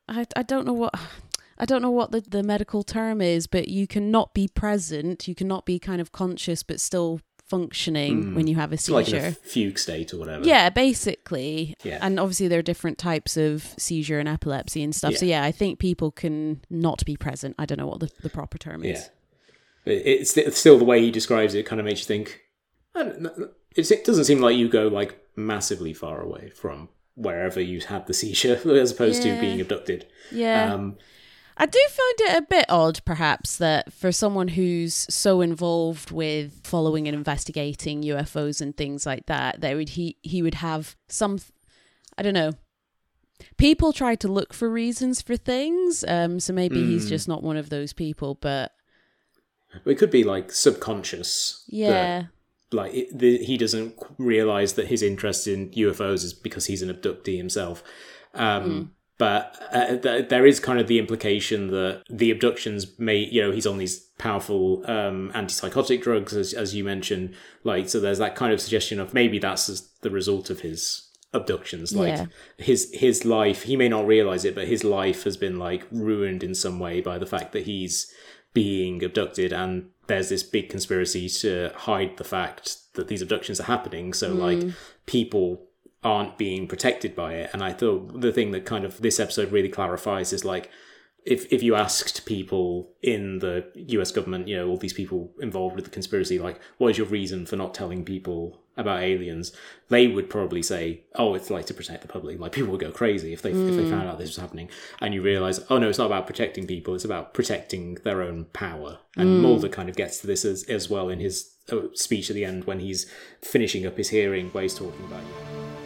I, I don't know what I don't know what the, the medical term is, but you cannot be present, you cannot be kind of conscious but still functioning mm. when you have a seizure.
It's like in a fugue state or whatever.
Yeah, basically.
Yeah.
And obviously there are different types of seizure and epilepsy and stuff. Yeah. So yeah, I think people can not be present. I don't know what the, the proper term is.
Yeah. But it's, it's still the way he describes it kind of makes you think, I don't know, it's, it doesn't seem like you go like massively far away from wherever you had the seizure as opposed yeah. to being abducted.
Yeah. Um, I do find it a bit odd, perhaps, that for someone who's so involved with following and investigating U F Os and things like that, that would he he would have some, I don't know. People try to look for reasons for things, um, so maybe mm. he's just not one of those people. But
it could be like subconscious.
Yeah.
That, like it, the, he doesn't realize that his interest in U F Os is because he's an abductee himself. Um, mm. But uh, th- there is kind of the implication that the abductions may, you know, he's on these powerful um, antipsychotic drugs, as as you mentioned. Like, so there's that kind of suggestion of maybe that's the result of his abductions. Like
yeah.
his his life, he may not realize it, but his life has been like ruined in some way by the fact that he's being abducted, and there's this big conspiracy to hide the fact that these abductions are happening. So mm. like people aren't being protected by it. And I thought the thing that kind of this episode really clarifies is like, if if you asked people in the U S government, you know, all these people involved with the conspiracy, like, what is your reason for not telling people about aliens? They would probably say, oh, it's like to protect the public. Like, people would go crazy if they mm. if they found out this was happening. And you realise, oh no, it's not about protecting people, it's about protecting their own power. And mm. Mulder kind of gets to this as, as well in his uh, speech at the end when he's finishing up his hearing, where he's talking about it.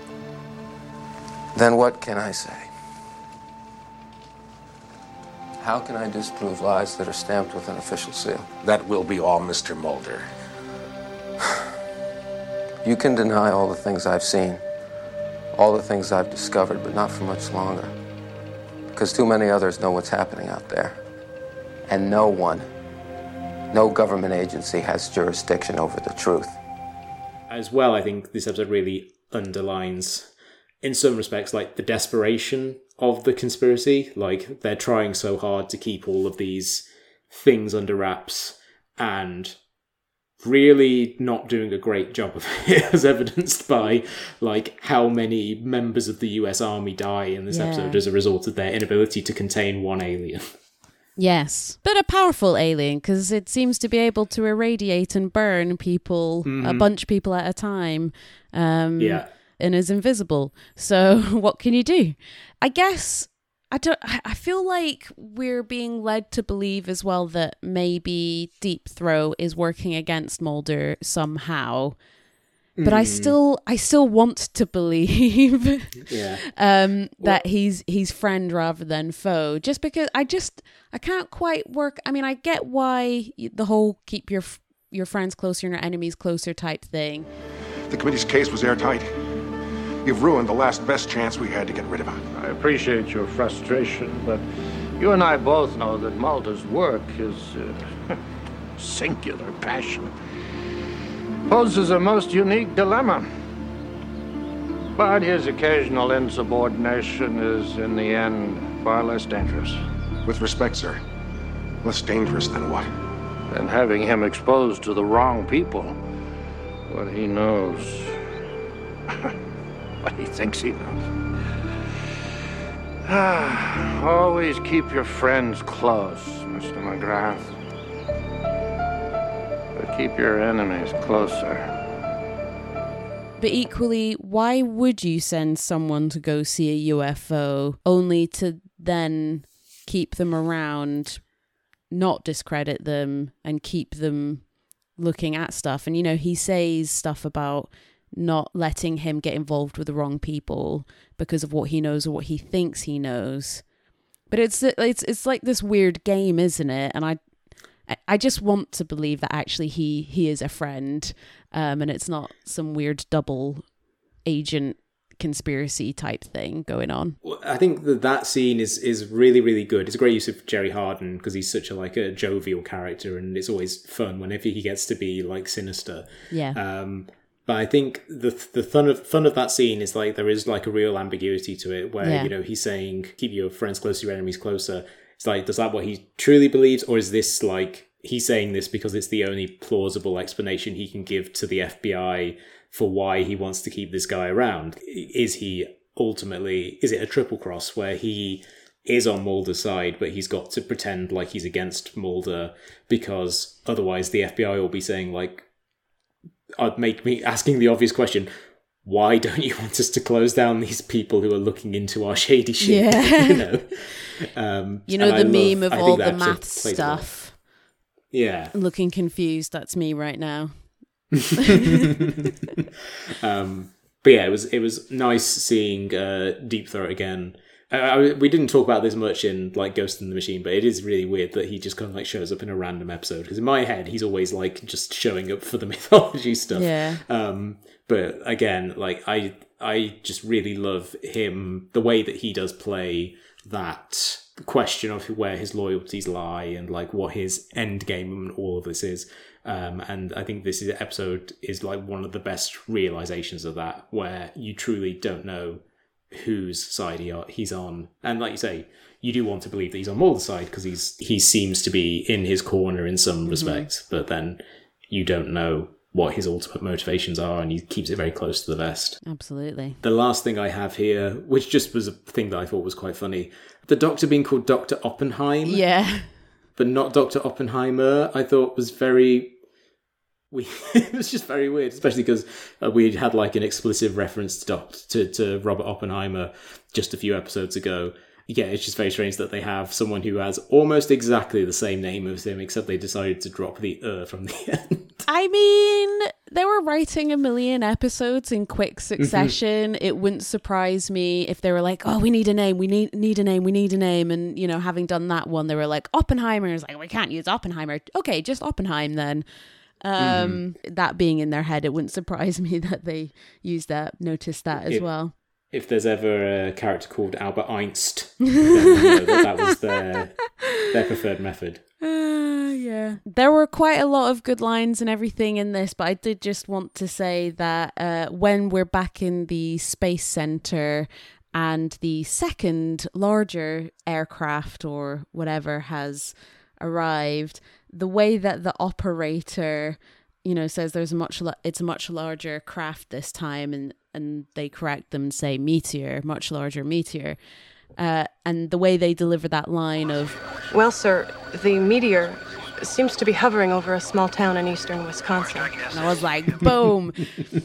Then what can I say? How can I disprove lies that are stamped with an official seal?
That will be all, Mister Mulder.
You can deny all the things I've seen, all the things I've discovered, but not for much longer. Because too many others know what's happening out there. And no one, no government agency has jurisdiction over the truth.
As well, I think this episode really underlines, in some respects, like the desperation of the conspiracy. Like, they're trying so hard to keep all of these things under wraps and really not doing a great job of it, as evidenced by like how many members of the U S Army die in this yeah. episode as a result of their inability to contain one alien.
Yes, but a powerful alien, because it seems to be able to irradiate and burn people, mm-hmm. a bunch of people at a time. Um,
yeah.
And is invisible. So what can you do? I guess I don't. I feel like we're being led to believe as well that maybe Deep Throat is working against Mulder somehow. But mm. I still, I still want to believe
yeah.
um, that well, he's he's friend rather than foe. Just because I just I can't quite work. I mean, I get why the whole keep your your friends closer and your enemies closer type thing.
The committee's case was airtight. You've ruined the last best chance we had to get rid of him.
I appreciate your frustration, but you and I both know that Mulder's work, his uh, singular passion, poses a most unique dilemma. But his occasional insubordination is, in the end, far less dangerous.
With respect, sir, less dangerous than what?
Than having him exposed to the wrong people. What he knows. What he thinks he knows. Ah, always keep your friends close, Mister McGrath. But keep your enemies closer.
But equally, why would you send someone to go see a U F O only to then keep them around, not discredit them, and keep them looking at stuff? And, you know, he says stuff about not letting him get involved with the wrong people because of what he knows or what he thinks he knows. But it's it's it's like this weird game, isn't it? And I I just want to believe that actually he he is a friend, um, and it's not some weird double agent conspiracy type thing going on.
Well, I think that that scene is is really really good. It's a great use of Jerry Harden because he's such a like a jovial character, and it's always fun whenever he gets to be like sinister.
Yeah.
Um, But I think the the fun of fun of that scene is like there is like a real ambiguity to it, where
Yeah.
you know he's saying keep your friends close, your enemies closer. It's like, does that what he truly believes, or is this like he's saying this because it's the only plausible explanation he can give to the F B I for why he wants to keep this guy around? Is he ultimately, is it a triple cross where he is on Mulder's side, but he's got to pretend like he's against Mulder because otherwise the F B I will be saying like, I'd make me asking the obvious question, why don't you want us to close down these people who are looking into our shady shit?
Yeah.
you know, um,
You know
and
the
I
meme
love-
of
I
all
think
the
that episode
math
plays well.
stuff.
Yeah.
Looking confused. That's me right now.
um, but yeah, it was it was nice seeing uh, Deep Throat again. Uh, I, we didn't talk about this much in like Ghost in the Machine, but it is really weird that he just kind of like shows up in a random episode. Because in my head, he's always like just showing up for the mythology stuff.
Yeah.
Um, but again, like I I just really love him, the way that he does play that question of where his loyalties lie and like what his end game and all of this is. Um, and I think this is, episode is like one of the best realizations of that, where you truly don't know whose side he are, he's on. And like you say, you do want to believe that he's on Mulder's side because he's he seems to be in his corner in some respects, but then you don't know what his ultimate motivations are, and he keeps it very close to the vest.
Absolutely.
The last thing I have here, which just was a thing that I thought was quite funny, the Doctor being called Doctor Oppenheim,
Yeah.
but not Doctor Oppenheimer, I thought was very... We, it was just very weird, especially because uh, we had like an explicit reference to, doc, to to Robert Oppenheimer just a few episodes ago. Yeah, it's just very strange that they have someone who has almost exactly the same name as him, except they decided to drop the "er" from the end.
I mean, they were writing a million episodes in quick succession. It wouldn't surprise me if they were like, oh, we need a name, we need need a name, we need a name. And, you know, having done that one, they were like, Oppenheimer. It's like, we can't use Oppenheimer. Okay, just Oppenheim then. Um, mm-hmm. That being in their head, it wouldn't surprise me that they used that, noticed that as
if,
well.
If there's ever a character called Albert Einst, then you know that, that was their, their preferred method.
Uh, yeah. There were quite a lot of good lines and everything in this, but I did just want to say that uh, when we're back in the Space Center and the second larger aircraft or whatever has arrived, the way that the operator, you know, says there's a much la- it's a much larger craft this time, and and they correct them and say meteor, much larger meteor, uh, and the way they deliver that line of,
well, sir, the meteor seems to be hovering over a small town in eastern Wisconsin.
And I was like, boom,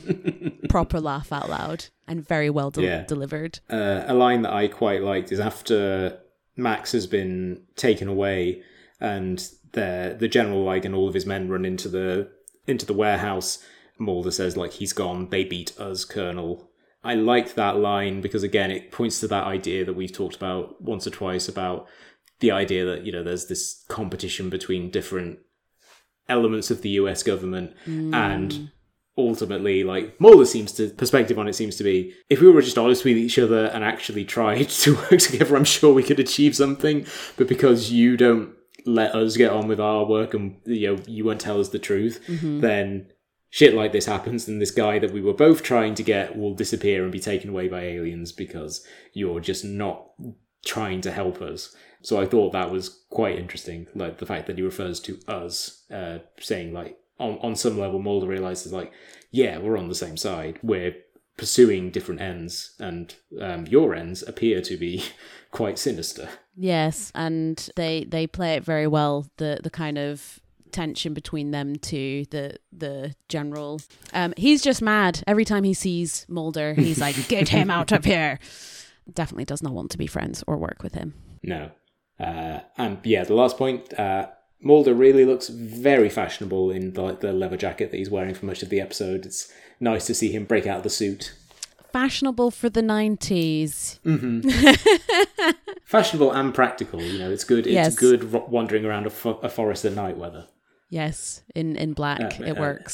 proper laugh out loud and very well de-
yeah.
delivered.
Uh, a line that I quite liked is after Max has been taken away and the the general like and all of his men run into the into the warehouse. Mulder says like, he's gone, they beat us, Colonel. I liked that line because again it points to that idea that we've talked about once or twice about the idea that, you know, there's this competition between different elements of the U S government mm. and ultimately, like, Mulder seems to, perspective on it seems to be, if we were just honest with each other and actually tried to work together, I'm sure we could achieve something, but because you don't let us get on with our work and, you know, you won't tell us the truth, mm-hmm. then shit like this happens, and this guy that we were both trying to get will disappear and be taken away by aliens because you're just not trying to help us. So I thought that was quite interesting, like the fact that he refers to us, uh, saying like, on, on some level, Mulder realizes like, yeah, we're on the same side. We're pursuing different ends, and um, your ends appear to be quite sinister.
Yes, and they they play it very well, the the kind of tension between them two, the the general. Um, he's just mad. Every time he sees Mulder, he's like, get him out of here. Definitely does not want to be friends or work with him.
No. Uh, and yeah, the last point, uh, Mulder really looks very fashionable in the, the leather jacket that he's wearing for much of the episode. It's nice to see him break out of the suit.
Fashionable for the nineties.
Mm-hmm. Fashionable and practical, you know, it's good. It's
Yes.
good ro- wandering around a, fo- a forest at night weather.
Yes, in, in black,
Uh,
it
uh,
works.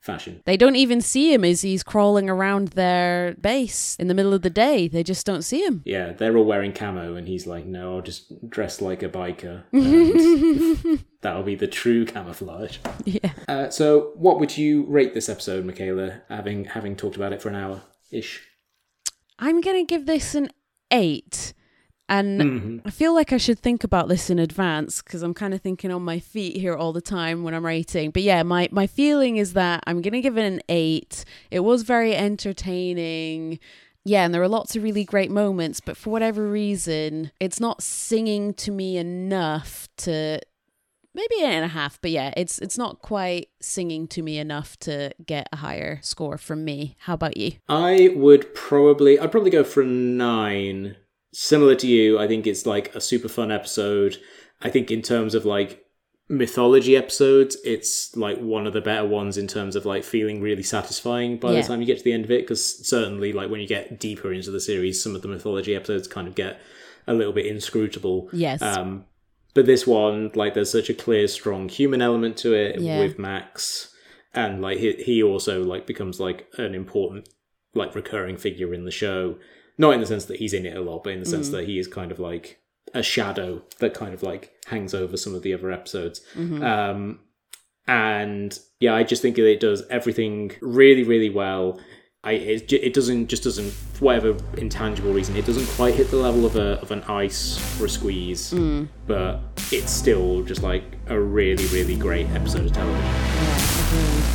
fashion.
They don't even see him as he's crawling around their base in the middle of the day. They just don't see him.
Yeah, they're all wearing camo, and he's like, no, I'll just dress like a biker. And that'll be the true camouflage.
Yeah.
Uh, so what would you rate this episode, Michaela, having having talked about it for an hour-ish?
I'm going to give this an eight. And
mm-hmm.
I feel like I should think about this in advance because I'm kind of thinking on my feet here all the time when I'm rating. But yeah, my, my feeling is that I'm going to give it an eight. It was very entertaining. Yeah, and there were lots of really great moments. But for whatever reason, it's not singing to me enough to... Maybe an eight and a half. But yeah, it's it's not quite singing to me enough to get a higher score from me. How about you?
I would probably... I'd probably go for a nine. Similar to you, I think it's like a super fun episode. I think in terms of like mythology episodes, it's like one of the better ones in terms of like feeling really satisfying by
Yeah.
the time you get to the end of it, because certainly like when you get deeper into the series, some of the mythology episodes kind of get a little bit inscrutable.
Yes.
Um, but this one, like there's such a clear, strong human element to it
Yeah.
with Max, and like he, he also like becomes like an important like recurring figure in the show. Not in the sense that he's in it a lot, but in the sense
Mm.
that he is kind of like a shadow that kind of like hangs over some of the other episodes.
Mhm.
Um, and yeah, I just think that it does everything really, really well. I it, ju- it doesn't just doesn't for whatever intangible reason it doesn't quite hit the level of a of an Ice or a Squeeze,
Mm.
but it's still just like a really, really great episode of television.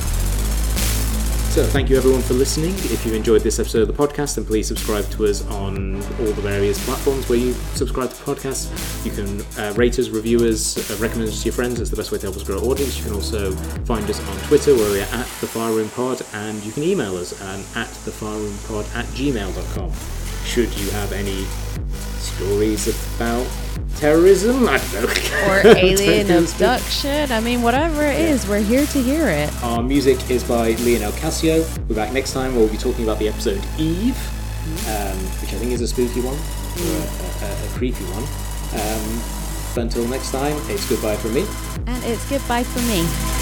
So thank you everyone for listening. If you enjoyed this episode of the podcast, then please subscribe to us on all the various platforms where you subscribe to podcasts. You can uh, rate us, review us, uh, recommend us to your friends. It's the best way to help us grow our audience. You can also find us on Twitter where we're at The Far Room Pod, and you can email us um, at thefarroompod at gmail dot com. Should you have any stories about terrorism, I don't know,
Or alien abduction. I mean, whatever it is, we're here to hear it.
Our music is by Lionel Casio. We're back next time where we'll be talking about the episode Eve, um, which I think is a spooky one, or a, a, a creepy one. Um, but until next time, it's goodbye from me.
And it's goodbye from me.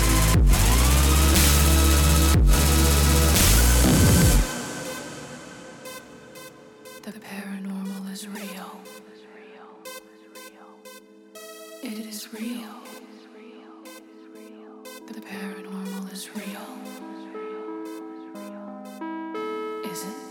The paranormal is real. It is real. The paranormal is real. Is it?